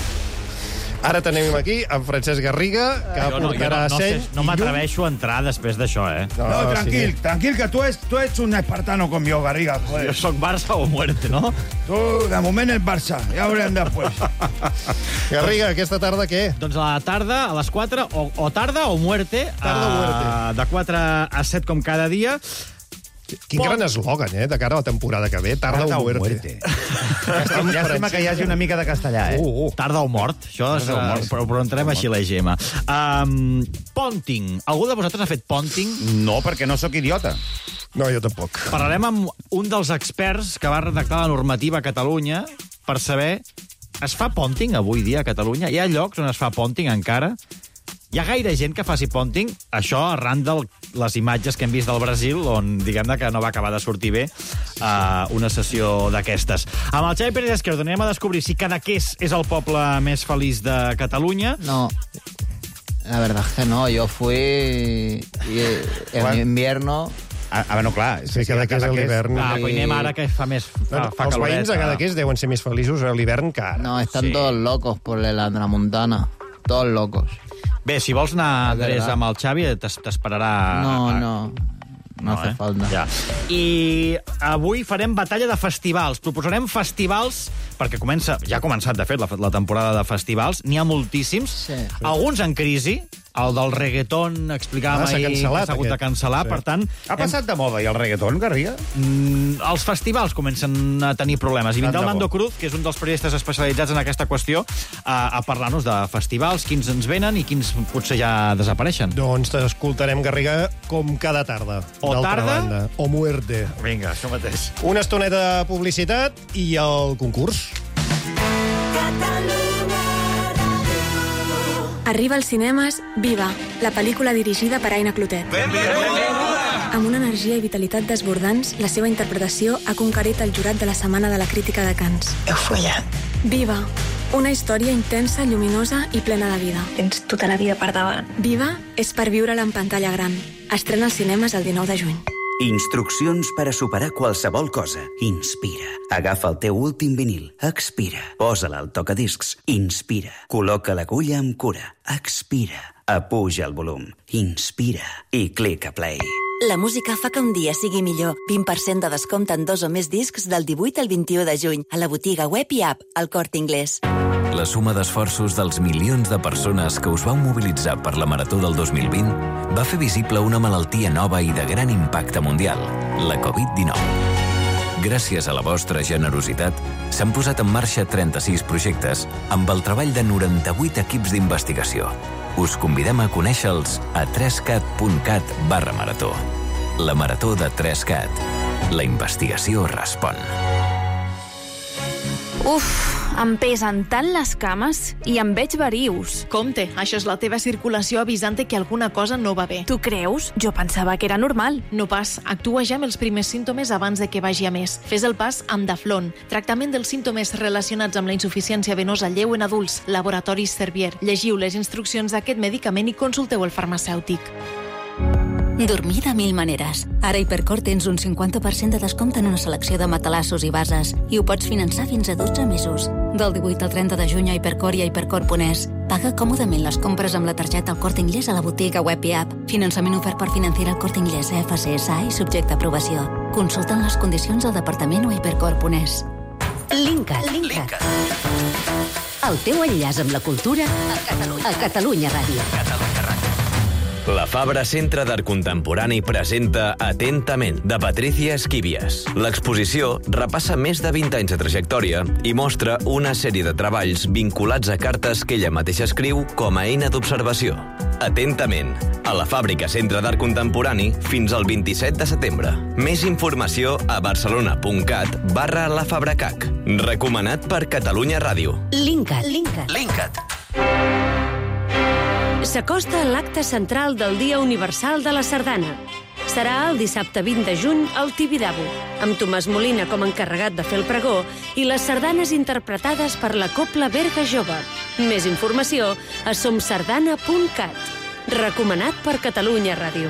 Ara tenim aquí en Francesc Garriga, que Jo no, jo portarà no, no, cent sé, no m'atreveixo a entrar després d'això, eh? No, tranquil, tranquil, que tu ets, tu ets un espartano com jo, Garriga. Joder. Jo sóc Barça o muerte, no? Tu, de moment, és Barça. Ja veurem després. Garriga, aquesta tarda què? Doncs a la tarda, a les quatre, o, o tarda o muerte. Tarda o muerte. Uh, de quatre a set com cada dia. Quin gran eslògan, eh, de cara a la temporada que ve. Tarda, Tarda o o muerte. muerte. Llàstima que hi hagi una mica de castellà, eh? Uh, uh. Tarda o mort. Això és, Tarda o mort. uh, però, però entrem així a la G M. Um, ponting. Algú de vosaltres ha fet ponting? No, perquè no sóc idiota. No, jo tampoc. Parlarem amb un dels experts que va redactar la normativa a Catalunya per saber... Es fa ponting avui dia a Catalunya? Hi ha llocs on es fa ponting encara? Hi ha gaire gent que faci ponting? Això arran de les imatges que hem vist del Brasil, on diguem que no va acabar de sortir bé uh, una sessió d'aquestes. Amb el Xavi Pérez Esquerdo anem a descobrir si Cadaqués és el poble més feliç de Catalunya. No, la verdad es que no. Yo fui y en Bueno. invierno... Ah, ah, bueno, clar. Sí, cada que és a l'hivern. Ah, pues anem ara que fa més... Fa, fa Els caloret, veïns a Cadaqués deuen ser més feliços a l'hivern que ara. No, están Sí. todos locos por la Tramuntana. Todos locos. Bé, si vols anar, És Andrés, verdad. amb el Xavi, t'es- t'esperarà... No, a- no. No hace eh? falta. Ja. I avui farem batalla de festivals. Proposarem festivals, perquè comença, ja ha començat, de fet, la, la temporada de festivals. N'hi ha moltíssims. Sí. Alguns en crisi. El del reggaeton, explicàvem Ah, s'ha ahir, que cancel·lat, s'ha hagut de aquest. cancel·lar. Sí. Per tant, Ha passat de moda, i el reggaeton, Garriga? Mm, els festivals comencen a tenir problemes. I vindrà Tant el de Nando bo. Cruz, que és un dels periodistes especialitzats en aquesta qüestió, a, a parlar-nos de festivals, quins ens venen i quins potser ja desapareixen. Doncs t'escoltarem, Garriga, com cada tarda. O d'altra tarda. banda. O muerte. Vinga, això mateix. Una estoneta de publicitat i el concurs. Arriba als cinemes Viva, la pel·lícula dirigida per Aina Clotet. Amb una energia i vitalitat desbordants, la seva interpretació ha conquerit el jurat de la Setmana de la Crítica de Cannes. Heu follat. Viva, una història intensa, lluminosa i plena de vida. Tens tota la vida per davant. Viva és per viure-la en pantalla gran. Estrena als cinemes el dinou de juny. Instruccions per a superar qualsevol cosa. Inspira. Agafa el teu últim vinil. Expira. Posa-la al tocadiscs. Inspira. Col·loca l'agulla amb cura. Expira. Apuja el volum. Inspira. I clica play. La música fa que un dia sigui millor. vint per cent de descompte en dos o més discs del divuit al vint-i-u de juny a la botiga web i app al Corte Inglés. La suma d'esforços dels milions de persones que us vau mobilitzar per la Marató del dos mil vint va fer visible una malaltia nova i de gran impacte mundial, la covid dinou. Gràcies a la vostra generositat, s'han posat en marxa trenta-sis projectes amb el treball de noranta-vuit equips d'investigació. Us convidem a conèixer-los a trescat punt cat barra marató. La Marató de trescat. La investigació respon. Uf, em pesen tant les cames i em veig verius. Compte, això és la teva circulació avisant que alguna cosa no va bé. Tu creus? Jo pensava que era normal. No pas. Actua ja amb els primers símptomes abans de que vagi a més. Fes el pas amb Daflon. Tractament dels símptomes relacionats amb la insuficiència venosa lleu en adults. Laboratoris Servier. Llegiu les instruccions d'aquest medicament i consulteu el farmacèutic. Dormir de mil maneres. Ara a Hipercor tens un cinquanta per cent de descompte en una selecció de matalassos i bases i ho pots finançar fins a dotze mesos. Del divuit al trenta de juny a Hipercor i a hipercor punt es. Paga còmodament les compres amb la targeta al Corte Inglés a la botiga web i app. Finançament ofert per Financiera al Corte Inglés, F C S A i subjecte a aprovació. Consulten les condicions al departament o hipercor punt es. Linkat. Linkat. El teu enllaç amb la cultura a Catalunya, a Catalunya Ràdio. Catalunya Ràdio. La Fabra Centre d'Art Contemporani presenta Atentament, de Patricia Esquivias. L'exposició repassa més de vint anys de trajectòria i mostra una sèrie de treballs vinculats a cartes que ella mateixa escriu com a eina d'observació. Atentament, a la Fàbrica Centre d'Art Contemporani fins al vint-i-set de setembre. Més informació a barcelona.cat barra la Fabracac. Recomanat per Catalunya Ràdio. Linkat. Linkat. Linkat. S'acosta l'acte central del Dia Universal de la Sardana. Serà el dissabte vint de juny al Tibidabo, amb Tomàs Molina com a encarregat de fer el pregó i les sardanes interpretades per la Cobla Berga Jove. Més informació a somsardana punt cat. Recomanat per Catalunya Ràdio.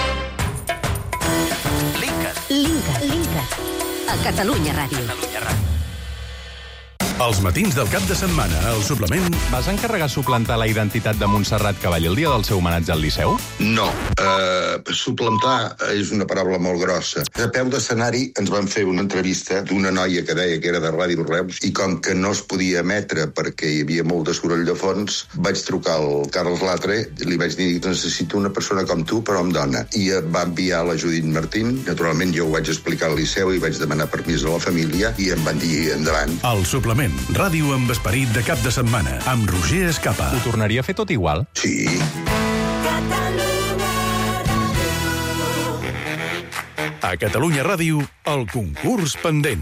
Linkat. Linkat. Linkat. A Catalunya Ràdio. Catalunya Ràdio. Els matins del cap de setmana, al suplement... Vas encarregar suplantar la identitat de Montserrat Cavall el dia del seu homenatge al Liceu? No. Uh, suplantar és una paraula molt grossa. A peu d'escenari ens van fer una entrevista d'una noia que deia que era de Ràdio Reus i com que no es podia emetre perquè hi havia molt de soroll de fons, vaig trucar al Carles Latre i li vaig dir que necessito una persona com tu, però amb dona. I va enviar la Judit Martín. Naturalment jo ho vaig explicar al Liceu i vaig demanar permís a la família i em van dir endavant. El suplement. Ràdio amb esperit de cap de setmana, amb Roger Escapa. Ho tornaria a fer tot igual? Sí. A Catalunya Ràdio, el concurs pendent.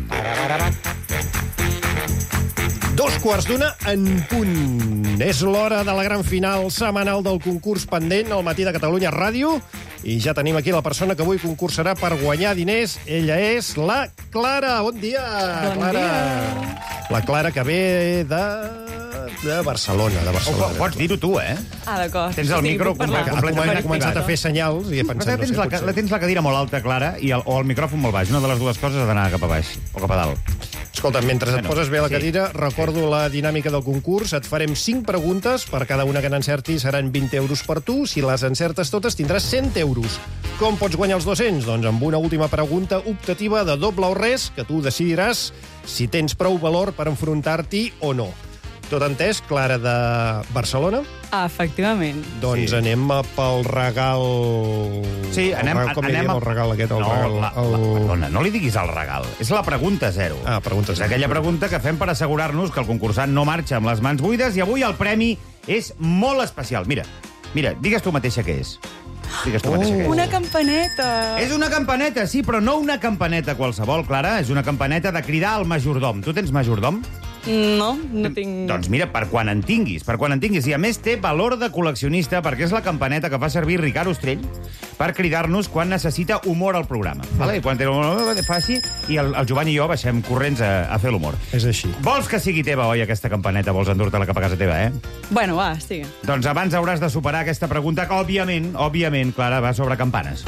Dos quarts d'una en punt. És l'hora de la gran final setmanal del concurs pendent al Matí de Catalunya Ràdio. I ja tenim aquí la persona que avui concursarà per guanyar diners. Ella és la Clara. Bon dia, bon Clara. Dia. La Clara, que ve de... de Barcelona. De Barcelona. Oh, pots dir-ho tu, eh? Ah, d'acord. Tens el sí, micro completament ha començat a fer senyals i he pensat... Però tens, no sé, la, potser... la tens la cadira molt alta, Clara, i el, o el micròfon molt baix. Una de les dues coses ha d'anar cap a baix o cap a dalt. Escolta, mentre et Bueno, poses bé la sí. cadira, recordo la dinàmica del concurs. Et farem cinc preguntes. Per cada una que n'encertis seran vint euros per tu. Si les encertes totes, tindràs cent euros. Com pots guanyar els dos-cents? Doncs amb una última pregunta optativa de doble o res, que tu decidiràs si tens prou valor per enfrontar-t'hi o no. Tot entès, Clara de Barcelona? Ah, efectivament. Doncs sí. Anem pel regal... Sí, anem... El regal, com anem anem el regal aquest? El no, regal, la, el... la, perdona, no li diguis el regal. És la pregunta zero. Ah, pregunta zero. És aquella pregunta que fem per assegurar-nos que el concursant no marxa amb les mans buides i avui el premi és molt especial. Mira, mira, digues tu mateixa què és. Digues tu mateixa què és. Una campaneta. És una campaneta, sí, però no una campaneta qualsevol, Clara. És una campaneta de cridar al majordom. Tu tens majordom? No, no tinc... Doncs mira, per quan en tinguis, per quan en tinguis. I a més té valor de col·leccionista perquè és la campaneta que fa servir Ricard Ostrell per cridar-nos quan necessita humor al programa. Vale? I quan té humor, fa així, i el, el Joan i jo baixem corrents a, a fer l'humor. És així. Vols que sigui teva, oi, aquesta campaneta? Vols endur-te-la cap a casa teva, eh? Bueno, va, sigue. Doncs abans hauràs de superar aquesta pregunta que, òbviament, òbviament, Clara, va sobre campanes.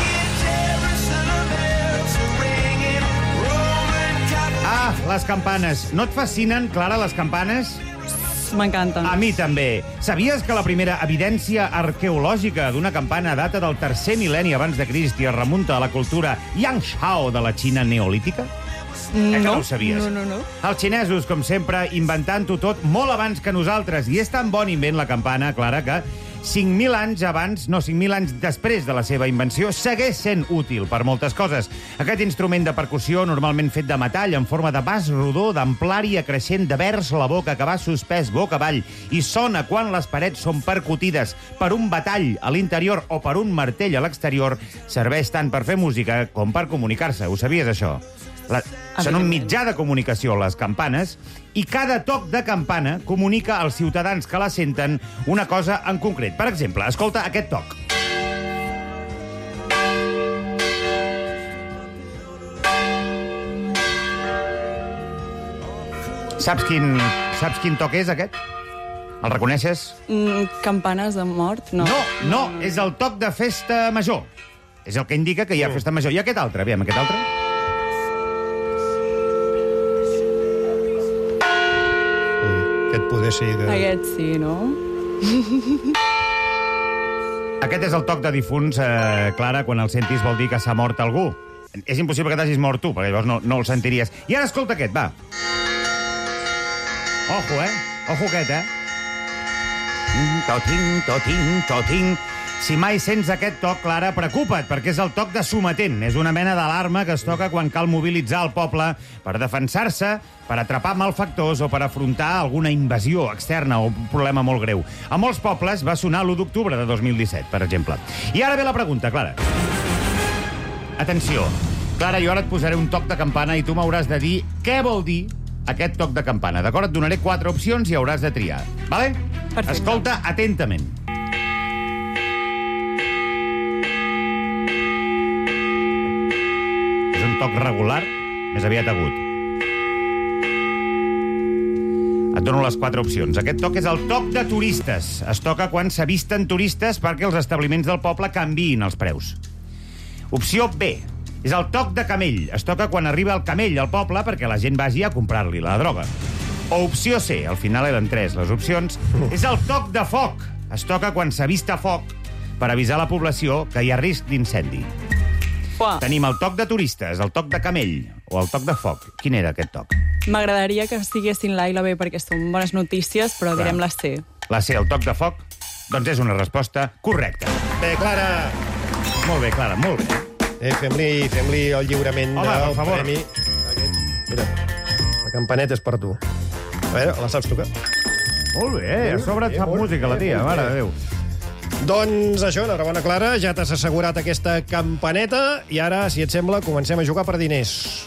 Ah, les campanes. No et fascinen, Clara, les campanes? M'encanten. A mi també. Sabies que la primera evidència arqueològica d'una campana data del tercer mil·lenni abans de Crist i es remunta a la cultura Yangshao de la Xina neolítica? No, eh que no ho sabies? no, no, no. Els xinesos, com sempre, inventant-ho tot molt abans que nosaltres. I és tan bon invent la campana, Clara, que cinc mil anys abans, no, cinc mil anys després de la seva invenció, segueix sent útil per moltes coses. Aquest instrument de percussió, normalment fet de metall, en forma de vas rodó, d'amplària creixent de vers la boca, que va suspès boca avall i sona quan les parets són percutides per un batall a l'interior o per un martell a l'exterior, serveix tant per fer música com per comunicar-se. Ho sabies, això? La... Són un mitjà de comunicació, les campanes, i cada toc de campana comunica als ciutadans que la senten una cosa en concret. Per exemple, escolta aquest toc. Saps quin, saps quin toc és, aquest? El reconeixes? Mm, campanes de mort? No. No, no, és el toc de festa major. És el que indica que hi ha festa major. I aquest altre, aviam, aquest altre... Aquest poder ser... Que... Aquest sí, no? Aquest és el toc de difunts, eh, Clara, quan el sentis vol dir que s'ha mort algú. És impossible que t'hagis mort tu, perquè llavors no, no el sentiries. I ara escolta aquest, va. Ojo, eh? Ojo aquest, eh? Toting, toting, toting. Si mai sents aquest toc, Clara, preocupa't, perquè és el toc de sometent. És una mena d'alarma que es toca quan cal mobilitzar el poble per defensar-se, per atrapar malfactors o per afrontar alguna invasió externa o un problema molt greu. A molts pobles va sonar l'u d'octubre de dos mil disset, per exemple. I ara ve la pregunta, Clara. Atenció. Clara, jo ara et posaré un toc de campana i tu m'hauràs de dir què vol dir aquest toc de campana. D'acord? Et donaré quatre opcions i hauràs de triar. Vale? Perfecte. Escolta atentament. És un toc regular, més aviat agut. Et dono les quatre opcions. Aquest toc és el toc de turistes. Es toca quan s'avisten turistes perquè els establiments del poble canviïn els preus. Opció B. És el toc de camell. Es toca quan arriba el camell al poble perquè la gent vagi a comprar-li la droga. O opció C. Al final eren tres les opcions. És el toc de foc. Es toca quan s'avista foc per avisar la població que hi ha risc d'incendi. Uah. Tenim el toc de turistes, el toc de camell o el toc de foc. Quin era aquest toc? M'agradaria que estiguessin l'A i la B perquè són bones notícies, però Clar. direm la C. La C, el toc de foc? Doncs és una resposta correcta. Bé, Clara. Molt bé, Clara, molt bé. Eh, fem-li fem el lliurament Home, del per favor. premi. Aquest. Mira, la campaneta és per tu. A veure, la saps tocar? Molt bé, a sobre et sap música, la tia, mare de Déu. Doncs això, enhorabona, Clara, ja t'has assegurat aquesta campaneta i ara, si et sembla, comencem a jugar per diners.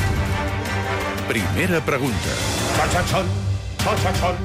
Primera pregunta. Son, son, son. Son, son, son.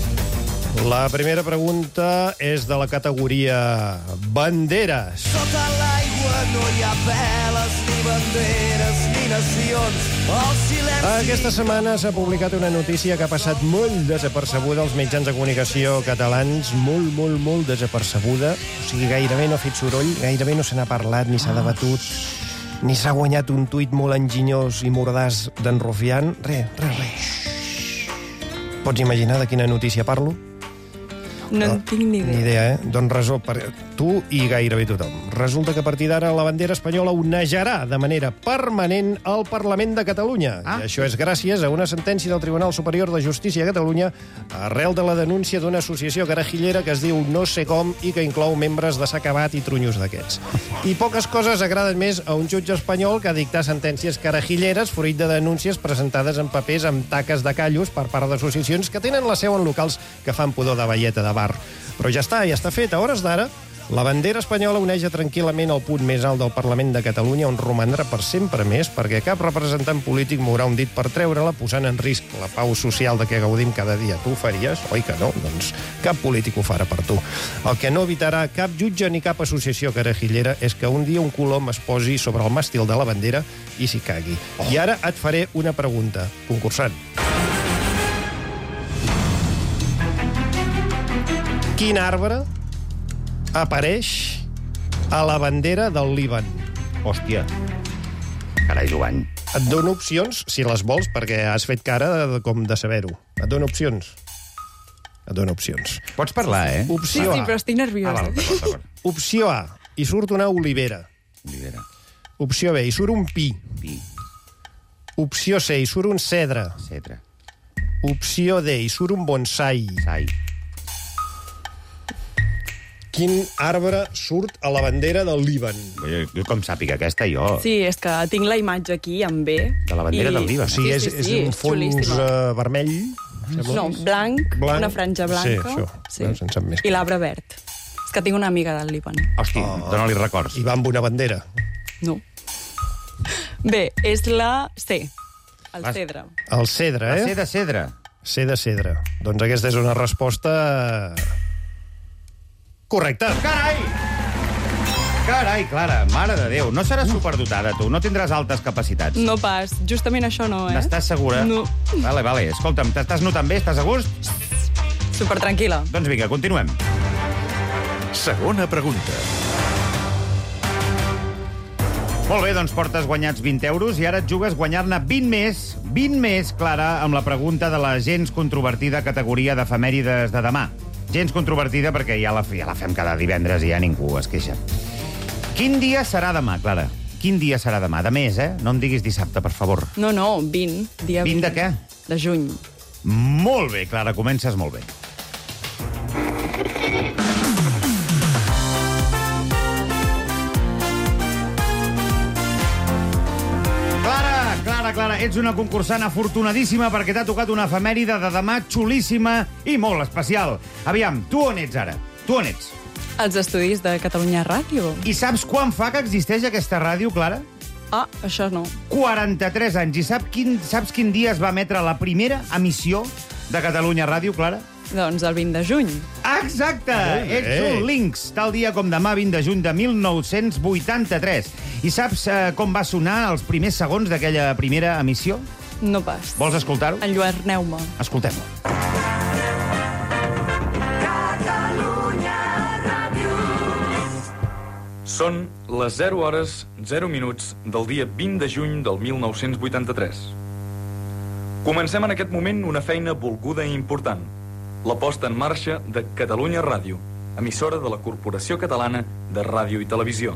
La primera pregunta és de la categoria banderes. Sota l'aigua no hi ha veles, ni banderes, ni nacions. El silenci... Aquesta setmana s'ha publicat una notícia que ha passat molt desapercebuda als mitjans de comunicació catalans, molt, molt, molt desapercebuda. O sigui, gairebé no ha fet soroll, gairebé no se n'ha parlat, ni s'ha debatut, ni s'ha guanyat un tuit molt enginyós i mordàs d'en Rufián. Res, res, res. Pots imaginar de quina notícia parlo? No en tinc ni idea. Ni idea, eh? Doncs resol per tu i gairebé tothom. Resulta que a partir d'ara la bandera espanyola onejarà de manera permanent al Parlament de Catalunya. Ah. I això és gràcies a una sentència del Tribunal Superior de Justícia de Catalunya arrel de la denúncia d'una associació carajillera que es diu No sé com i que inclou membres de S'acabat i trunyos d'aquests. I poques coses agraden més a un jutge espanyol que dictar sentències carajilleres fruit de denúncies presentades en papers amb taques de callos per part d'associacions que tenen la seu en locals que fan pudor de velleta de bar. Però ja està, ja està fet. A hores d'ara, la bandera espanyola oneja tranquil·lament al punt més alt del Parlament de Catalunya, on romandrà per sempre més, perquè cap representant polític mourà un dit per treure-la, posant en risc la pau social de què gaudim cada dia. Tu ho faries? Oi que no? Doncs cap polític ho farà per tu. El que no evitarà cap jutge ni cap associació carajillera és que un dia un colom es posi sobre el màstil de la bandera i s'hi cagui. Oh. I ara et faré una pregunta, concursant. Quin arbre apareix a la bandera del Líban? Hòstia. Carai, Joan. Et dono opcions, si les vols, perquè has fet cara de, com de saber-ho. Et dono opcions. Et dono opcions. Pots parlar, eh? Opció Sí, sí, A. però estic nerviosa. Ah, val, d'acord, d'acord. Opció A. Hi surt una olivera. Olivera. Opció B. Hi surt un pi. Pi. Opció C. Hi surt un cedre. Cedre. Opció D. Hi surt un bonsai. Sai. Quin arbre surt a la bandera del Líban? Jo com sàpiga aquesta, jo... Sí, és que tinc la imatge aquí, en B. De la bandera i... del Líban. Sí, Sí, és, sí, sí, és un és fons xulíssima. uh, vermell. No, blanc, Blanc. una franja blanca. Sí, això. Veus, en sap més. I l'arbre verd. És que tinc una amiga del Líban. Hosti, oh. dóna-li records. I va amb una bandera. No. Bé, és la C, el Vas. cedre. El cedre, La eh? C de cedre. C de cedre. Doncs aquesta és una resposta correcta. Carai! Carai, Clara, mare de Déu. No seràs superdotada, tu. No tindràs altes capacitats. No pas, justament això no, eh? N'estàs segura? No. Vale, vale. Escolta'm, t'estàs notant bé? Estàs a gust? Super tranquil·la. Doncs vinga, continuem. Segona pregunta. Molt bé, doncs portes guanyats vint euros i ara et jugues guanyar-ne vint més, vint més, Clara, amb la pregunta de la gens controvertida categoria d'efemèrides de demà. Gens controvertida perquè ja la, ja la fem cada divendres i ja ningú es queixa. Quin dia serà demà, Clara? Quin dia serà demà? De mes, eh? No em diguis dissabte, per favor. No, no, vint. Dia vint de què? De juny. Molt bé, Clara, comences molt bé. Clara, ets una concursant afortunadíssima perquè t'ha tocat una efemèride de demà xulíssima i molt especial. Aviam, tu on ets ara? Tu on ets? Els estudis de Catalunya Ràdio. I saps quan fa que existeix aquesta ràdio, Clara? Ah, això no. quaranta-tres anys. I sap quin, saps quin dia es va emetre la primera emissió de Catalunya Ràdio, Clara? Doncs el vint de juny. Exacte! Ets un linx, tal dia com demà, vint de juny de mil nou-cents vuitanta-tres. I saps eh, com va sonar els primers segons d'aquella primera emissió? No pas. Vols escoltar-ho? Enlluerneu-me. Escoltem-ho. Són les zero hores, zero minuts del dia vint de juny del mil nou-cents vuitanta-tres. Comencem en aquest moment una feina volguda i important. La posta en marxa de Catalunya Ràdio, emissora de la Corporació Catalana de Ràdio i Televisió.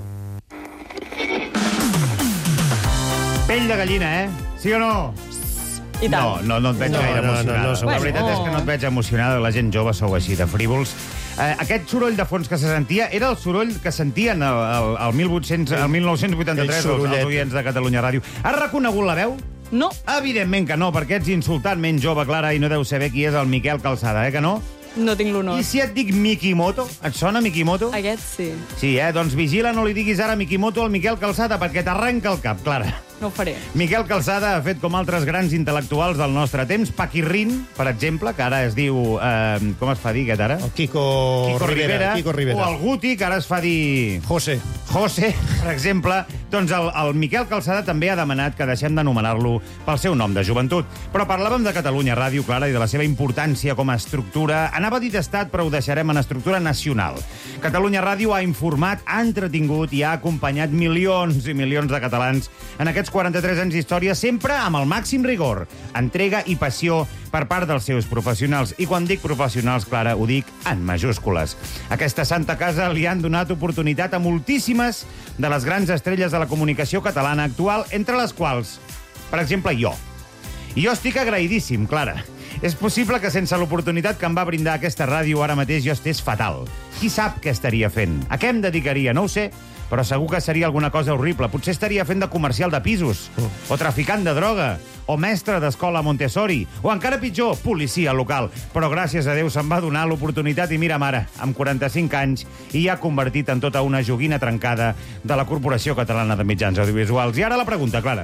Pell de gallina, eh? Sí o no? I tant. No, no, no et veig No, gaire no, no, emocionada. no, no, la veritat no. és que no et veig emocionada. La gent jove sou així de frívols. Eh, aquest soroll de fons que se sentia era el soroll que sentien el, el, el, mil vuit-cents, el mil nou-cents vuitanta-tres els, els oients de Catalunya Ràdio. Has reconegut la veu? No. Evidentment que no, perquè ets insultantment jove, Clara, i no deu saber qui és el Miquel Calçada, eh, que no? No tinc l'honor. I si et dic Mikimoto? Et sona Mikimoto? Aquest sí. Sí, eh? Doncs vigila, no li diguis ara Mikimoto al Miquel Calçada, perquè t'arrenca el cap, Clara. No ho faré. Miquel Calçada ha fet com altres grans intel·lectuals del nostre temps. Paquirrin, per exemple, que ara es diu... Eh, com es fa dir, aquest ara? El Kiko, Kiko Rivera, Rivera. Kiko Rivera. O el Guti, que ara es fa dir... José. José, per exemple. Doncs el, el Miquel Calçada també ha demanat que deixem d'anomenar-lo pel seu nom de joventut. Però parlàvem de Catalunya Ràdio, Clara, i de la seva importància com a estructura. Anava dit estat, però ho deixarem en estructura nacional. Catalunya Ràdio ha informat, ha entretingut i ha acompanyat milions i milions de catalans en aquests quaranta-tres anys d'història, sempre amb el màxim rigor, entrega i passió per part dels seus professionals. I quan dic professionals, Clara, ho dic en majúscules. Aquesta santa casa li han donat oportunitat a moltíssimes de les grans estrelles de la comunicació catalana actual, entre les quals, per exemple, jo. I jo estic agraïdíssim, Clara. És possible que sense l'oportunitat que em va brindar aquesta ràdio ara mateix jo estés fatal. Qui sap què estaria fent? A què em dedicaria? No ho sé, però segur que seria alguna cosa horrible. Potser estaria fent de comercial de pisos, o traficant de droga, o mestre d'escola Montessori, o encara pitjor, policia local. Però gràcies a Déu se'm va donar l'oportunitat i mira, mare, amb quaranta-cinc anys, i ja ha convertit en tota una joguina trencada de la Corporació Catalana de Mitjans Audiovisuals. I ara la pregunta, Clara.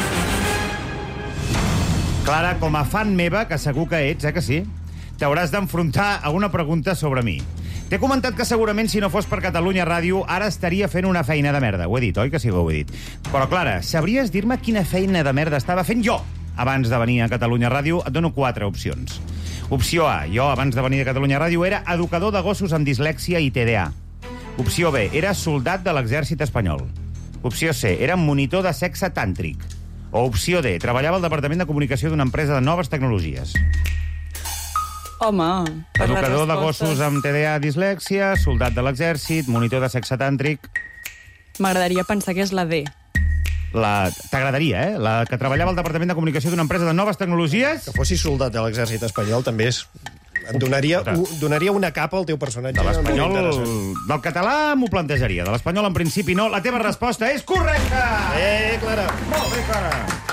Clara, com a fan meva, que segur que ets, eh que sí? T'hauràs d'enfrontar a una pregunta sobre mi. T'he comentat que segurament si no fos per Catalunya Ràdio ara estaria fent una feina de merda. Ho he dit, oi que sí que ho he dit? Però, Clara, sabries dir-me quina feina de merda estava fent jo abans de venir a Catalunya Ràdio? Et dono quatre opcions. Opció A. Jo, abans de venir a Catalunya Ràdio, era educador de gossos amb dislèxia i T D A. Opció B. Era soldat de l'exèrcit espanyol. Opció C. Era monitor de sexe tàntric. O opció D. Treballava al Departament de Comunicació d'una empresa de noves tecnologies. Home, per les Educador de respostes... gossos amb T D A, dislèxia, soldat de l'exèrcit, monitor de sexe tàntric... M'agradaria pensar que és la D. La... T'agradaria, eh? La que treballava al Departament de Comunicació d'una empresa de noves tecnologies... Que fossis soldat de l'exèrcit espanyol també és... Et donaria, u, donaria una capa al teu personatge. De l'espanyol... Molt Del català m'ho plantejaria. De l'espanyol, en principi, no. La teva resposta és correcta! Eh, Clara! Molt bé, Clara!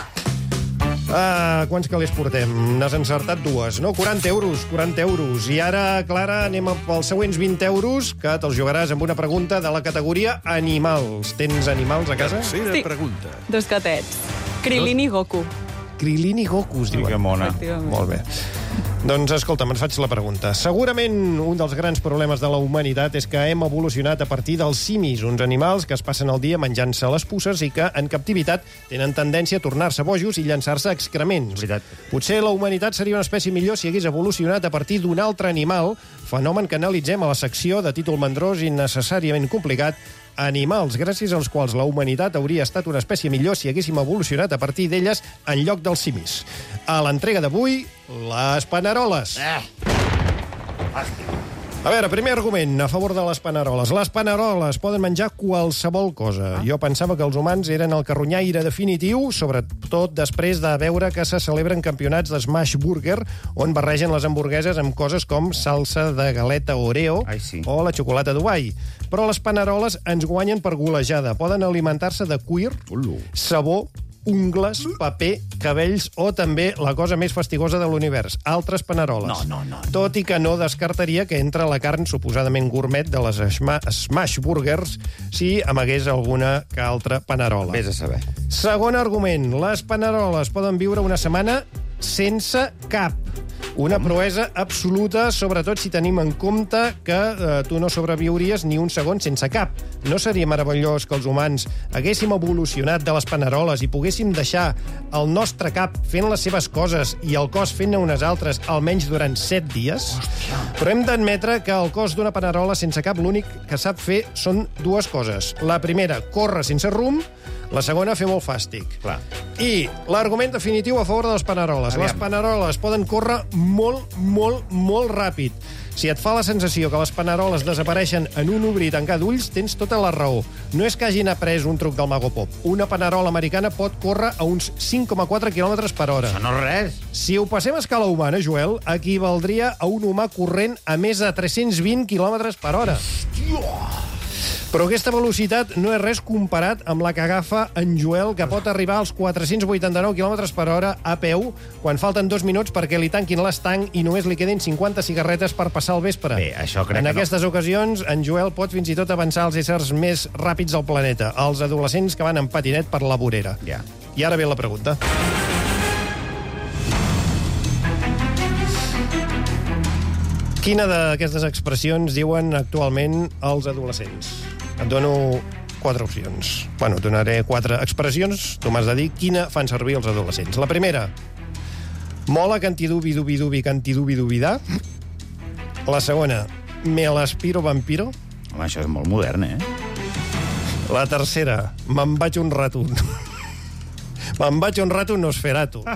Ah, quants calés portem? N'has encertat dues, no? quaranta euros, quaranta euros. I ara, Clara, anem pels següents vint euros, que te'ls jugaràs amb una pregunta de la categoria animals. Tens animals a casa? Tercera Sí. pregunta. Dos gatets. Krilin i Goku. Krilin i Goku, es Sí, diuen. que mona. Efectivament. Molt bé. Doncs, escolta'm, et faig la pregunta. Segurament un dels grans problemes de la humanitat és que hem evolucionat a partir dels simis, uns animals que es passen el dia menjant-se les puces i que, en captivitat, tenen tendència a tornar-se bojos i llançar-se excrements. Veritat. Potser la humanitat seria una espècie millor si hagués evolucionat a partir d'un altre animal, fenomen que analitzem a la secció de títol mandrós i necessàriament complicat, animals gràcies als quals la humanitat hauria estat una espècie millor si haguéssim evolucionat a partir d'elles en lloc dels simis. A l'entrega d'avui, les paneroles. Eh. A veure, primer argument a favor de les paneroles. Les paneroles poden menjar qualsevol cosa. Jo pensava que els humans eren el carronyaire definitiu, sobretot després de veure que se celebren campionats de Smash Burger, on barregen les hamburgueses amb coses com salsa de galeta Oreo Ai, sí. o la xocolata Dubai. Però les paneroles ens guanyen per golejada. Poden alimentar-se de cuir, sabó, ungles, paper, cabells o també la cosa més fastigosa de l'univers, altres paneroles. No, no, no. Tot i que no descartaria que entre la carn suposadament gourmet de les sma smash burgers si amagués alguna que altra panerola. Vés a saber. Segon argument. Les paneroles poden viure una setmana sense cap. Una proesa absoluta, sobretot si tenim en compte que eh, tu no sobreviuries ni un segon sense cap. No seria meravellós que els humans haguéssim evolucionat de les paneroles i poguéssim deixar el nostre cap fent les seves coses i el cos fent-ne unes altres almenys durant set dies? Hòstia. Però hem d'admetre que el cos d'una panerola sense cap l'únic que sap fer són dues coses. La primera, córrer sense rumb. La segona, fer molt fàstic. Clar. I l'argument definitiu a favor de les paneroles. Aviam. Les paneroles poden córrer molt, molt, molt ràpid. Si et fa la sensació que les paneroles desapareixen en un obrir i tancar d'ulls, tens tota la raó. No és que hagin après un truc del Mago Pop. Una panerola americana pot córrer a uns cinc coma quatre quilòmetres per hora. Això no és res. Si ho passem a escala humana, Joel, equivaldria a un humà corrent a més de tres-cents vint quilòmetres per hora. Hòstia! Però aquesta velocitat no és res comparat amb la que agafa en Joel, que pot arribar als quatre-cents vuitanta-nou quilòmetres per hora a peu quan falten dos minuts perquè li tanquin l'estanc i només li queden cinquanta cigarretes per passar el vespre. Bé, això crec en que aquestes no. ocasions, en Joel pot fins i tot avançar els éssers més ràpids del planeta, els adolescents que van en patinet per la vorera. Ja. I ara ve la pregunta. Quina d'aquestes expressions diuen actualment els adolescents? Et dono quatre opcions. Bueno, et donaré quatre expressions. Tu m'has de dir quina fan servir els adolescents. La primera, mola cantidubi-dubi-dubi cantidubi-dubidar. La segona, me l'aspiro vampiro. Home, això és molt modern, eh? La tercera, me'n vaig un rato. me'n vaig un rato nosferatu.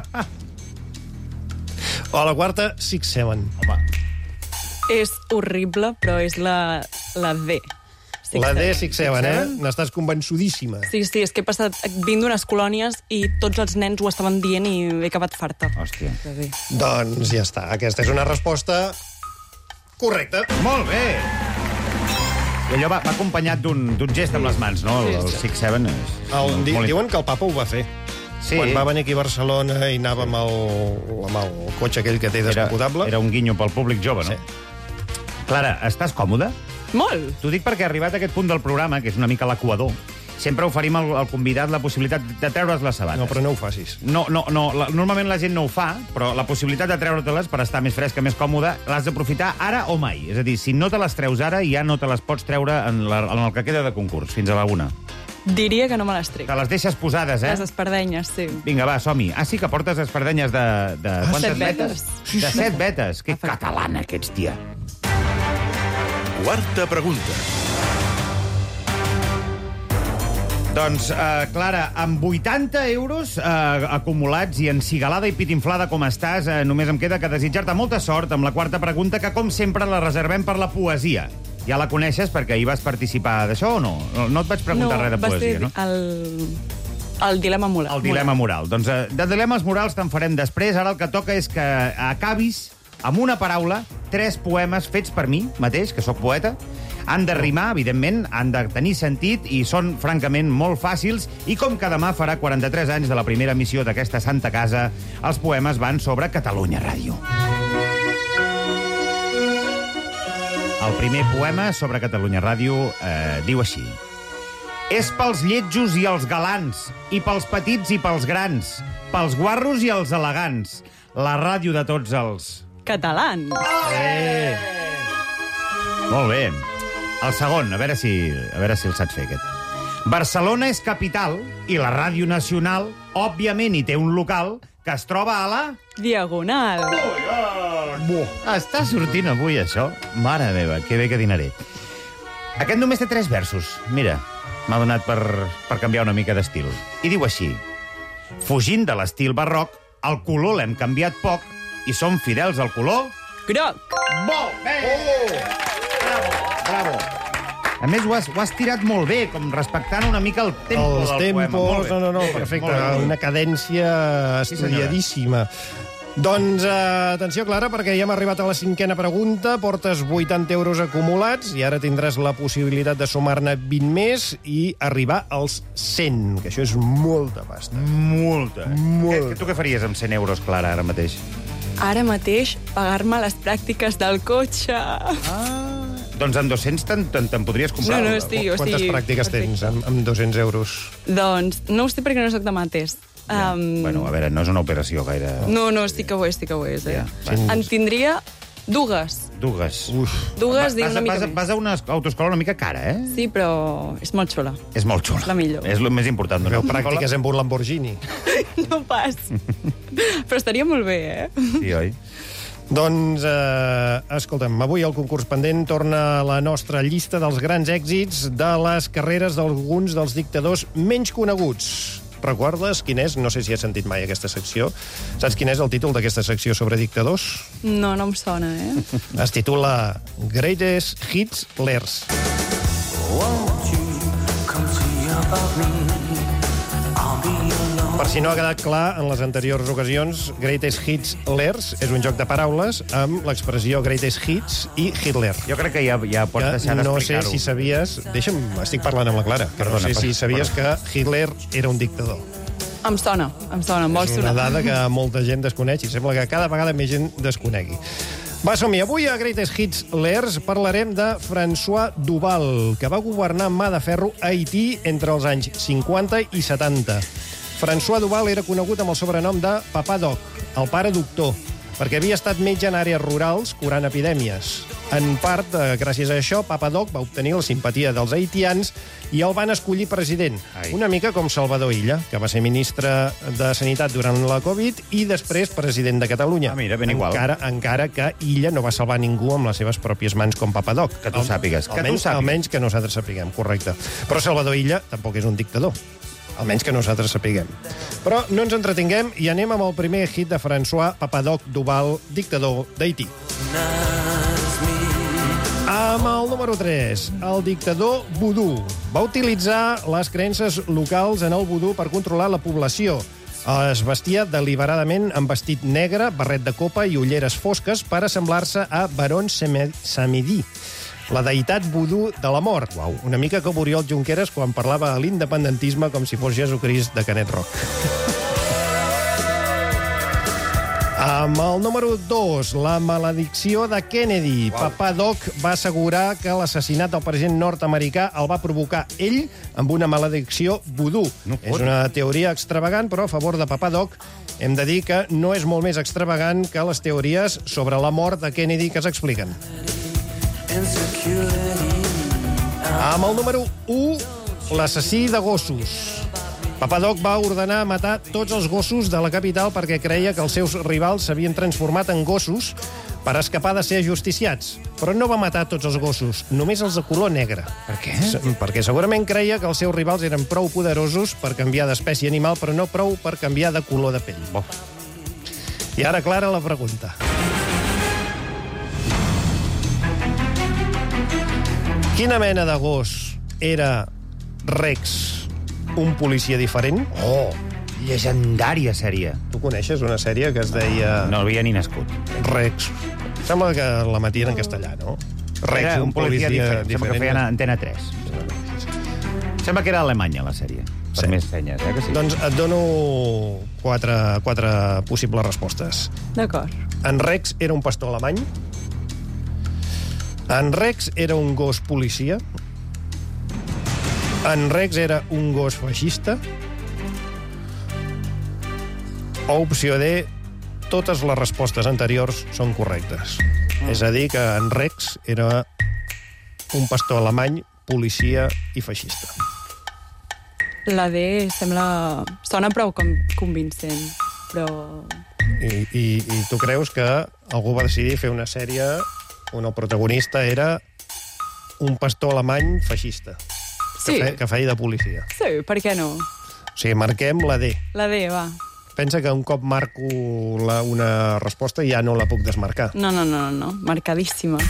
O la quarta, six seven. Home. És horrible, però és la, la D. La D, six seven, eh? N'estàs convençudíssima. Sí, sí, és que he passat... Vinc d'unes colònies i tots els nens ho estaven dient i he acabat farta. Hòstia. Sí. Doncs ja està. Aquesta és una resposta correcta. Molt bé! I allò va, va acompanyat d'un gest amb les mans, no? El, el six seven és... El, di, diuen que el papa ho va fer. Sí. Quan va venir aquí a Barcelona i anava amb el, amb el cotxe aquell que té descapotable. Era, era un guinyo pel públic jove, no? Sí. Clara, estàs còmode? Molt. T'ho dic perquè arribat a aquest punt del programa, que és una mica l'equador, sempre oferim al, al convidat la possibilitat de treure's les sabates. No, però no ho facis. No, no, no. La, normalment la gent no ho fa, però la possibilitat de treure-te-les per estar més fresca, més còmoda, l'has d'aprofitar ara o mai. És a dir, si no te les treus ara, ja no te les pots treure en, la, en el que queda de concurs, fins a la una. Diria que no me les trec. Te les deixes posades, eh? Les espardenyes, sí. Vinga, va, som-hi. Ah, sí que portes espardenyes de... de ah, quantes set vetes? Sí, de sí. set vetes. Que catalana que ets, tia. Quarta pregunta. Doncs, eh, Clara, amb vuitanta euros eh, acumulats i encigalada i pitinflada com estàs, eh, només em queda que desitjar-te molta sort amb la quarta pregunta, que, com sempre, la reservem per la poesia. Ja la coneixes perquè hi vas participar d'això o no? No et vaig preguntar no, res de poesia, no? El... el dilema moral. El dilema moral. Doncs eh, de dilemes morals te'n farem després. Ara el que toca és que acabis amb una paraula tres poemes fets per mi mateix, que sóc poeta. Han de rimar, evidentment, han de tenir sentit i són, francament, molt fàcils. I com que demà farà quaranta-tres anys de la primera emissió d'aquesta santa casa, els poemes van sobre Catalunya Ràdio. El primer poema sobre Catalunya Ràdio eh, diu així. És pels lletjos i els galants, i pels petits i pels grans, pels guarros i els elegants, la ràdio de tots els... catalans. Eh. Molt bé. El segon, a veure si, a veure si el saps fer, aquest. Barcelona és capital i la Ràdio Nacional, òbviament, hi té un local que es troba a la... Diagonal. Oh, està sortint avui, això? Mare meva, que bé que dinaré. Aquest només té tres versos. Mira, m'ha donat per, per canviar una mica d'estil. I diu així. Fugint de l'estil barroc, el color l'hem canviat poc i som fidels al color... groc. Molt bé! Oh! Bravo, bravo. A més, ho has, ho has tirat molt bé, com respectant una mica el tempo Els del tempos, poema. Molt bé. No, no, no, perfecte. Una cadència estudiadíssima. Doncs eh, atenció, Clara, perquè ja hem arribat a la cinquena pregunta. Portes vuitanta euros acumulats i ara tindràs la possibilitat de sumar-ne vint més i arribar als cent, que això és molta pasta. Molta. Molta. Què, tu què faries amb cent euros, Clara, ara mateix? Ara mateix, pagar-me les pràctiques del cotxe. Ah. Doncs amb dos-cents te'n te, te podries comprar. No, no, estic, Quantes estic pràctiques perfecte. tens amb, amb dos-cents euros? Doncs no ho sé perquè no soc de mates. Ja. Um, Bueno, a veure, no és una operació gaire... no, no, estic que ho és, estic que ho és. Eh? Ja. En tindria dues. Dues. Uf. Dues i vas, una mica vas, més. vas a una autoescola una mica cara, eh? Sí, però és molt xula. És molt xula. La millor. És el més important. Feu pràctiques amb un Lamborghini. No pas. Però estaria molt bé, eh? Sí, oi? Doncs, eh, escolta'm, avui el concurs pendent torna a la nostra llista dels grans èxits de les carreres d'alguns dels dictadors menys coneguts. Recordes quin és? No sé si has sentit mai aquesta secció. Saps quin és el títol d'aquesta secció sobre dictadors? No, no em sona, eh? Es titula Greatest Hits Lers. Per si no ha quedat clar en les anteriors ocasions, Greatest Hits Lers és un joc de paraules amb l'expressió Greatest Hits i Hitler. Jo crec que ja, ja pots Que deixar no sé d'explicar-ho. si sabies... Deixa'm, estic parlant amb la Clara. Que Perdona, no sé si per- sabies que Hitler era un dictador. Em sona, em sona, molt És una sonat. dada que molta gent desconeix i sembla que cada vegada més gent desconegui. Va, som-hi. Avui a Greatest Hits Lers parlarem de François Duval, que va governar amb mà de ferro a Haití entre els anys cinquanta i setanta. François Duval era conegut amb el sobrenom de Papa Doc, el pare doctor, perquè havia estat metge en àrees rurals curant epidèmies. En part, eh, gràcies a això, Papa Doc va obtenir la simpatia dels haitians i el van escollir president. Ai. Una mica com Salvador Illa, que va ser ministre de Sanitat durant la Covid i després president de Catalunya. Ah, mira, ben igual. Encara, encara que Illa no va salvar ningú amb les seves pròpies mans com Papa Doc. Que tu sàpigues, que tu almenys, sàpigues. almenys que nosaltres sapiguem, correcte. Però Salvador Illa tampoc és un dictador. Almenys que nosaltres sapiguem. Però no ens entretinguem i anem amb el primer hit de François Papadoc Duval, dictador d'Haití. Amb el número tres, el dictador vudú. Va utilitzar les creences locals en el vudú per controlar la població. Es vestia deliberadament amb vestit negre, barret de copa i ulleres fosques per assemblar-se a Baron Samedi, la deïtat vudú de la mort. Uau, una mica com Oriol Junqueras quan parlava a l'independentisme com si fos Jesucrist de Canet Rock. Amb el número dos, la maledicció de Kennedy. Wow. Papa Doc va assegurar que l'assassinat del president nord-americà el va provocar ell amb una maledicció vudú. No és una teoria extravagant, però a favor de Papa Doc hem de dir que no és molt més extravagant que les teories sobre la mort de Kennedy que s'expliquen. Amb el número u, l'assassí de gossos. Papadoc va ordenar matar tots els gossos de la capital perquè creia que els seus rivals s'havien transformat en gossos per escapar de ser ajusticiats. Però no va matar tots els gossos, només els de color negre. Per què? Perquè segurament creia que els seus rivals eren prou poderosos per canviar d'espècie animal, però no prou per canviar de color de pell. Bo. I ara, Clara, la pregunta. Quina mena de gos era Rex, un policia diferent? Oh, llegendària sèrie. Tu coneixes una sèrie que es deia... No havia ni nascut. Rex. Sembla que la matien en castellà, no? Rex, Era un policia, diferent. diferent. Sembla que feien a Antena tres. Sembla que era Alemanya, la sèrie. Per Sí. més senyes, eh, que sí? Doncs et dono quatre, quatre possibles respostes. D'acord. En Rex era un pastor alemany. En Rex era un gos policia. En Rex era un gos feixista. O opció D, totes les respostes anteriors són correctes. Mm. És a dir, que en Rex era un pastor alemany, policia i feixista. La D sembla... Sona prou com convincent, però... I, i, I tu creus que algú va decidir fer una sèrie on el protagonista era un pastor alemany feixista, Sí. que, fe, que feia de policia. Sí, per què no? O sigui, marquem la D. La D, va. Pensa que un cop marco la, una resposta ja no la puc desmarcar. No, no, no, no, marcadíssima.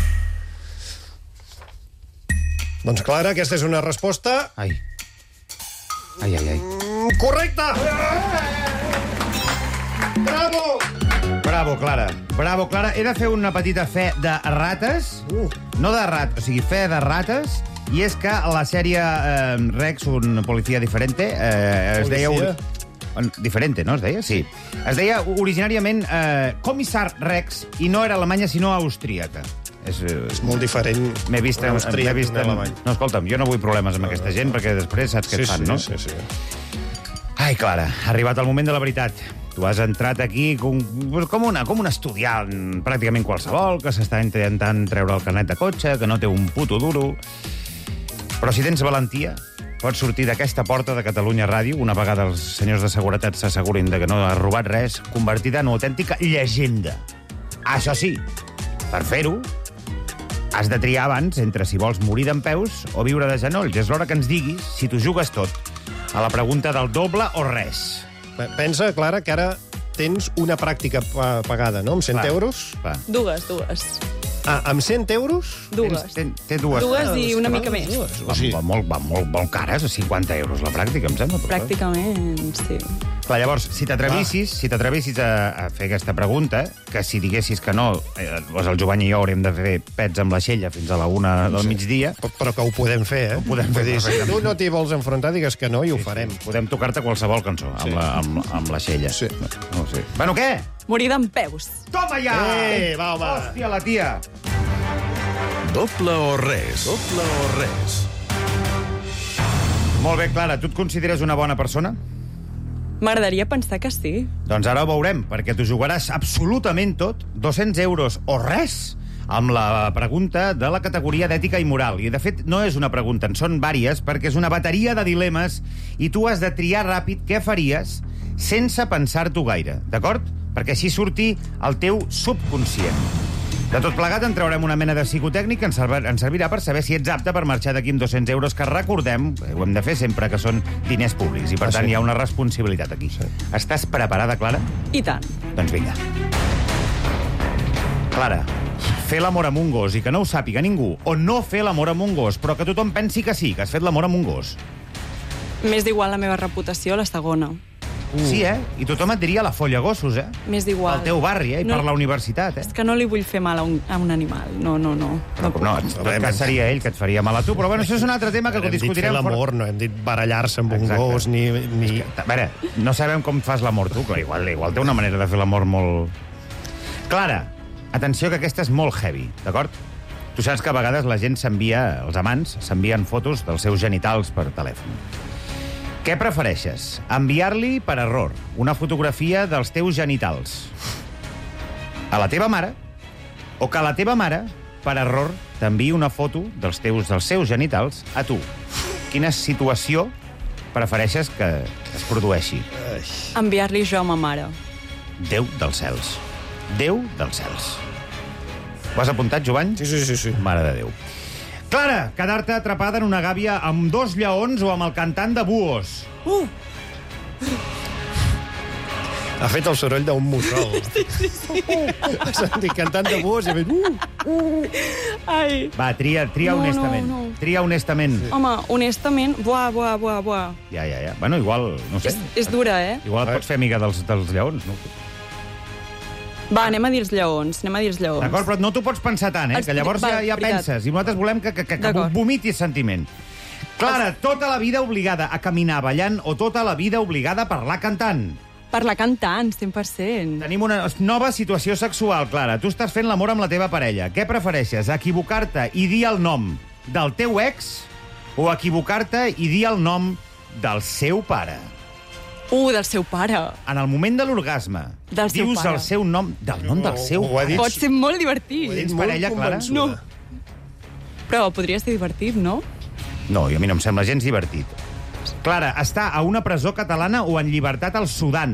Doncs, Clara, aquesta és una resposta... Ai. Ai, ai, ai. Mm, correcta! Bravo! Bravo, Clara. Bravo, Clara. He de fer una petita fe de rates. Uh. No de rat, o sigui, fe de rates. I és que la sèrie eh, Rex, un policia diferente, eh, es deia... Un... Diferente, no? Es deia? Sí. Es deia originàriament eh, Comissar Rex i no era alemanya, sinó austríaca. És, eh, és molt diferent. M'he vist, un austríac vist en... alemany. No, escolta'm, jo no vull problemes amb aquesta gent perquè després saps què sí, et fan, sí, no? Sí, sí, sí. Ai, Clara, ha arribat el moment de la veritat. Tu has entrat aquí com, com, una, com un estudiant pràcticament qualsevol, que s'està intentant treure el carnet de cotxe, que no té un puto duro. Però si tens valentia, pots sortir d'aquesta porta de Catalunya Ràdio, una vegada els senyors de seguretat s'assegurin de que no has robat res, convertida en una autèntica llegenda. Això sí, per fer-ho, has de triar abans entre si vols morir dempeus o viure de genolls. És l'hora que ens diguis si t'ho jugues tot a la pregunta del doble o res. Pensa, Clara, que ara tens una pràctica pagada, no? Amb cent euros? Va. Dues, dues. Ah, amb cent euros? Dues. Té, té dues. Dues i una mica més. Va, va, molt, va molt, molt cares, cinquanta euros la pràctica, em sembla. Pràcticament, sí. Clar, llavors, si t'atrevissis si t'atrevissis a, a fer aquesta pregunta, que si diguessis que no, eh, doncs el Jovany i jo haurem de fer pets amb la xella fins a la una del sí. migdia. Però que ho podem fer, eh? Ho podem fer. Dir, si tu no t'hi vols enfrontar, digues que no i ho sí, farem. Sí. Podem tocar-te qualsevol cançó amb, sí. la, amb, amb la xella. Sí. No, no sé. Bueno, què? Morir d'en peus. Toma ja! Eh, va, home. Hòstia, la tia! Doble o res. Doble o res. Molt bé, Clara, tu et consideres una bona persona? M'agradaria pensar que sí. Doncs ara ho veurem, perquè t'ho jugaràs absolutament tot, dos-cents euros o res, amb la pregunta de la categoria d'ètica i moral. I, de fet, no és una pregunta, en són vàries, perquè és una bateria de dilemes i tu has de triar ràpid què faries sense pensar-t'ho gaire, d'acord? Perquè així surti el teu subconscient. De tot plegat en traurem una mena de psicotècnic que ens, serv ens servirà per saber si ets apte per marxar d'aquí amb dos-cents euros, que recordem, ho hem de fer sempre, que són diners públics, i per ah, tant sí. hi ha una responsabilitat aquí. Sí. Estàs preparada, Clara? I tant. Doncs vinga. Clara, fer l'amor amb un gos i que no ho sàpiga ningú, o no fer l'amor amb un gos, però que tothom pensi que sí, que has fet l'amor amb un gos. M'és d'igual la meva reputació, la segona. Uh. Sí, eh? I tothom et diria la folla gossos, eh? M'és d'igual. Pel teu barri, eh? I no, per la universitat, eh? És que no li vull fer mal a un, a un animal. No, no, no. No, no, en tot cas seria ell que et faria mal a tu, però bueno, això és un altre tema que hem discutirem. Hem dit fer l'amor, no hem dit barallar-se amb un Exacte. gos, ni... ni... Que, a veure, no sabem com fas l'amor tu, però igual, igual té una manera de fer l'amor molt... Clara, atenció que aquesta és molt heavy, d'acord? Tu saps que a vegades la gent s'envia, els amants, s'envien fotos dels seus genitals per telèfon. Què prefereixes? Enviar-li, per error, una fotografia dels teus genitals a la teva mare o que la teva mare, per error, t'enviï una foto dels teus dels seus genitals a tu? Quina situació prefereixes que es produeixi? Enviar-li jo a ma mare. Déu dels cels. Déu dels cels. Ho has apuntat, Jovany? Sí, sí, sí, sí. Mare de Déu. Clara, quedar-te atrapada en una gàbia amb dos lleons o amb el cantant de Buhos. Uh! Ha fet el soroll d'un mussol. Sí, sí, sí. Ha sentit cantant de Buhos i ha fet... Uh, uh. Ai. Va, tria, tria no, honestament. No, no. Tria honestament. Sí. Home, honestament, buah, buah, buah, buah. Ja, ja, ja. Bueno, igual, no sé. És, és dura, eh? Igual et pots fer amiga dels, dels lleons, no? Va, anem a dir els lleons, anem a dir els lleons. D'acord, però no t'ho pots pensar tant, eh? Que llavors ja, ja penses. I nosaltres volem que, que, que, que vomitis sentiment. Clara, tota la vida obligada a caminar ballant o tota la vida obligada a parlar cantant? Parlar cantant, cent per cent. Tenim una nova situació sexual, Clara. Tu estàs fent l'amor amb la teva parella. Què prefereixes, equivocar-te i dir el nom del teu ex o equivocar-te i dir el nom del seu pare? Uh, del seu pare. En el moment de l'orgasme, dius el seu nom, del nom del seu pare. Pot ser molt divertit. Tens parella, Clara? No. Però podria ser divertit, no? No, i a mi no em sembla gens divertit. Clara, està a una presó catalana o en llibertat al Sudan?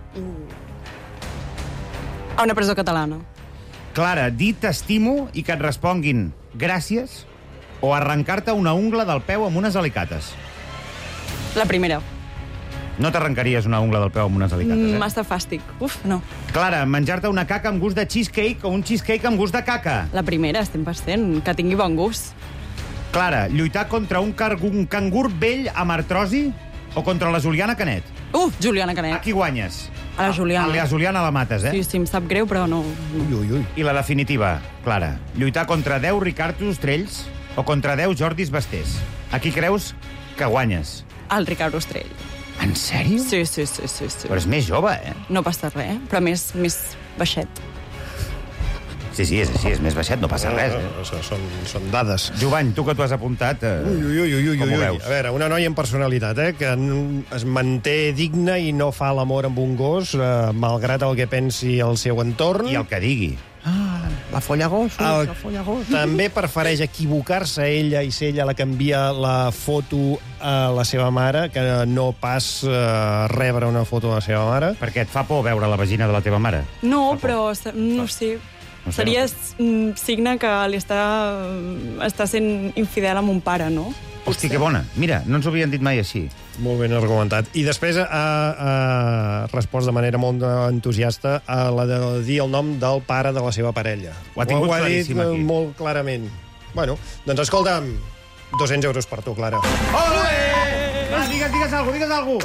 A una presó catalana. Clara, dir t'estimo i que et responguin gràcies o arrencar-te una ungla del peu amb unes alicates? La primera. No t'arrencaries una ungla del peu amb unes alicates, eh? Massa fàstic. Uf, no. Clara, menjar-te una caca amb gust de cheesecake o un cheesecake amb gust de caca? La primera, cent per cent. Que tingui bon gust. Clara, lluitar contra un, un cangur vell amb artrosi o contra la Juliana Canet? Uh, Juliana Canet. A qui guanyes? A la Juliana. A la Juliana la mates, eh? Sí, sí, em sap greu, però no... Ui, ui, ui. I la definitiva, Clara. Lluitar contra deu Ricardo Ostrells o contra deu Jordis Bastés? A qui creus que guanyes? El Ricardo Ostrell. En sèrio? Sí, sí, sí, sí, sí. Però és més jove, eh? No passa res, però més, més baixet. Sí, sí, és així, és més baixet, no passa res, eh? No, no, són, són dades. Jovany, tu que t'ho has apuntat, eh, Ui, ui, ui, ui, com ui, ho ui. veus? A veure, una noia amb personalitat, eh, que n- es manté digna i no fa l'amor amb un gos, eh, malgrat el que pensi el seu entorn. I el que digui. Ah, la folla gos, El- la folla gos. També prefereix equivocar-se ella i ser ella la que envia la foto a la seva mare, que no pas eh, rebre una foto de la seva mare. Perquè et fa por veure la vagina de la teva mare. No, però se- no sé... No sé, Seria mm, signe que li està, està sent infidel amb un pare, no? Hosti, que bona. Mira, no ens ho havien dit mai així. Molt ben argumentat. I després ha, ha respost de manera molt entusiasta a la de dir el nom del pare de la seva parella. Ho ha tingut ho ha dit claríssim, aquí. eh, molt clarament. Bueno, doncs escolta'm, dos-cents euros per tu, Clara. Ole! Va, digues, digues alguna cosa, digues alguna cosa.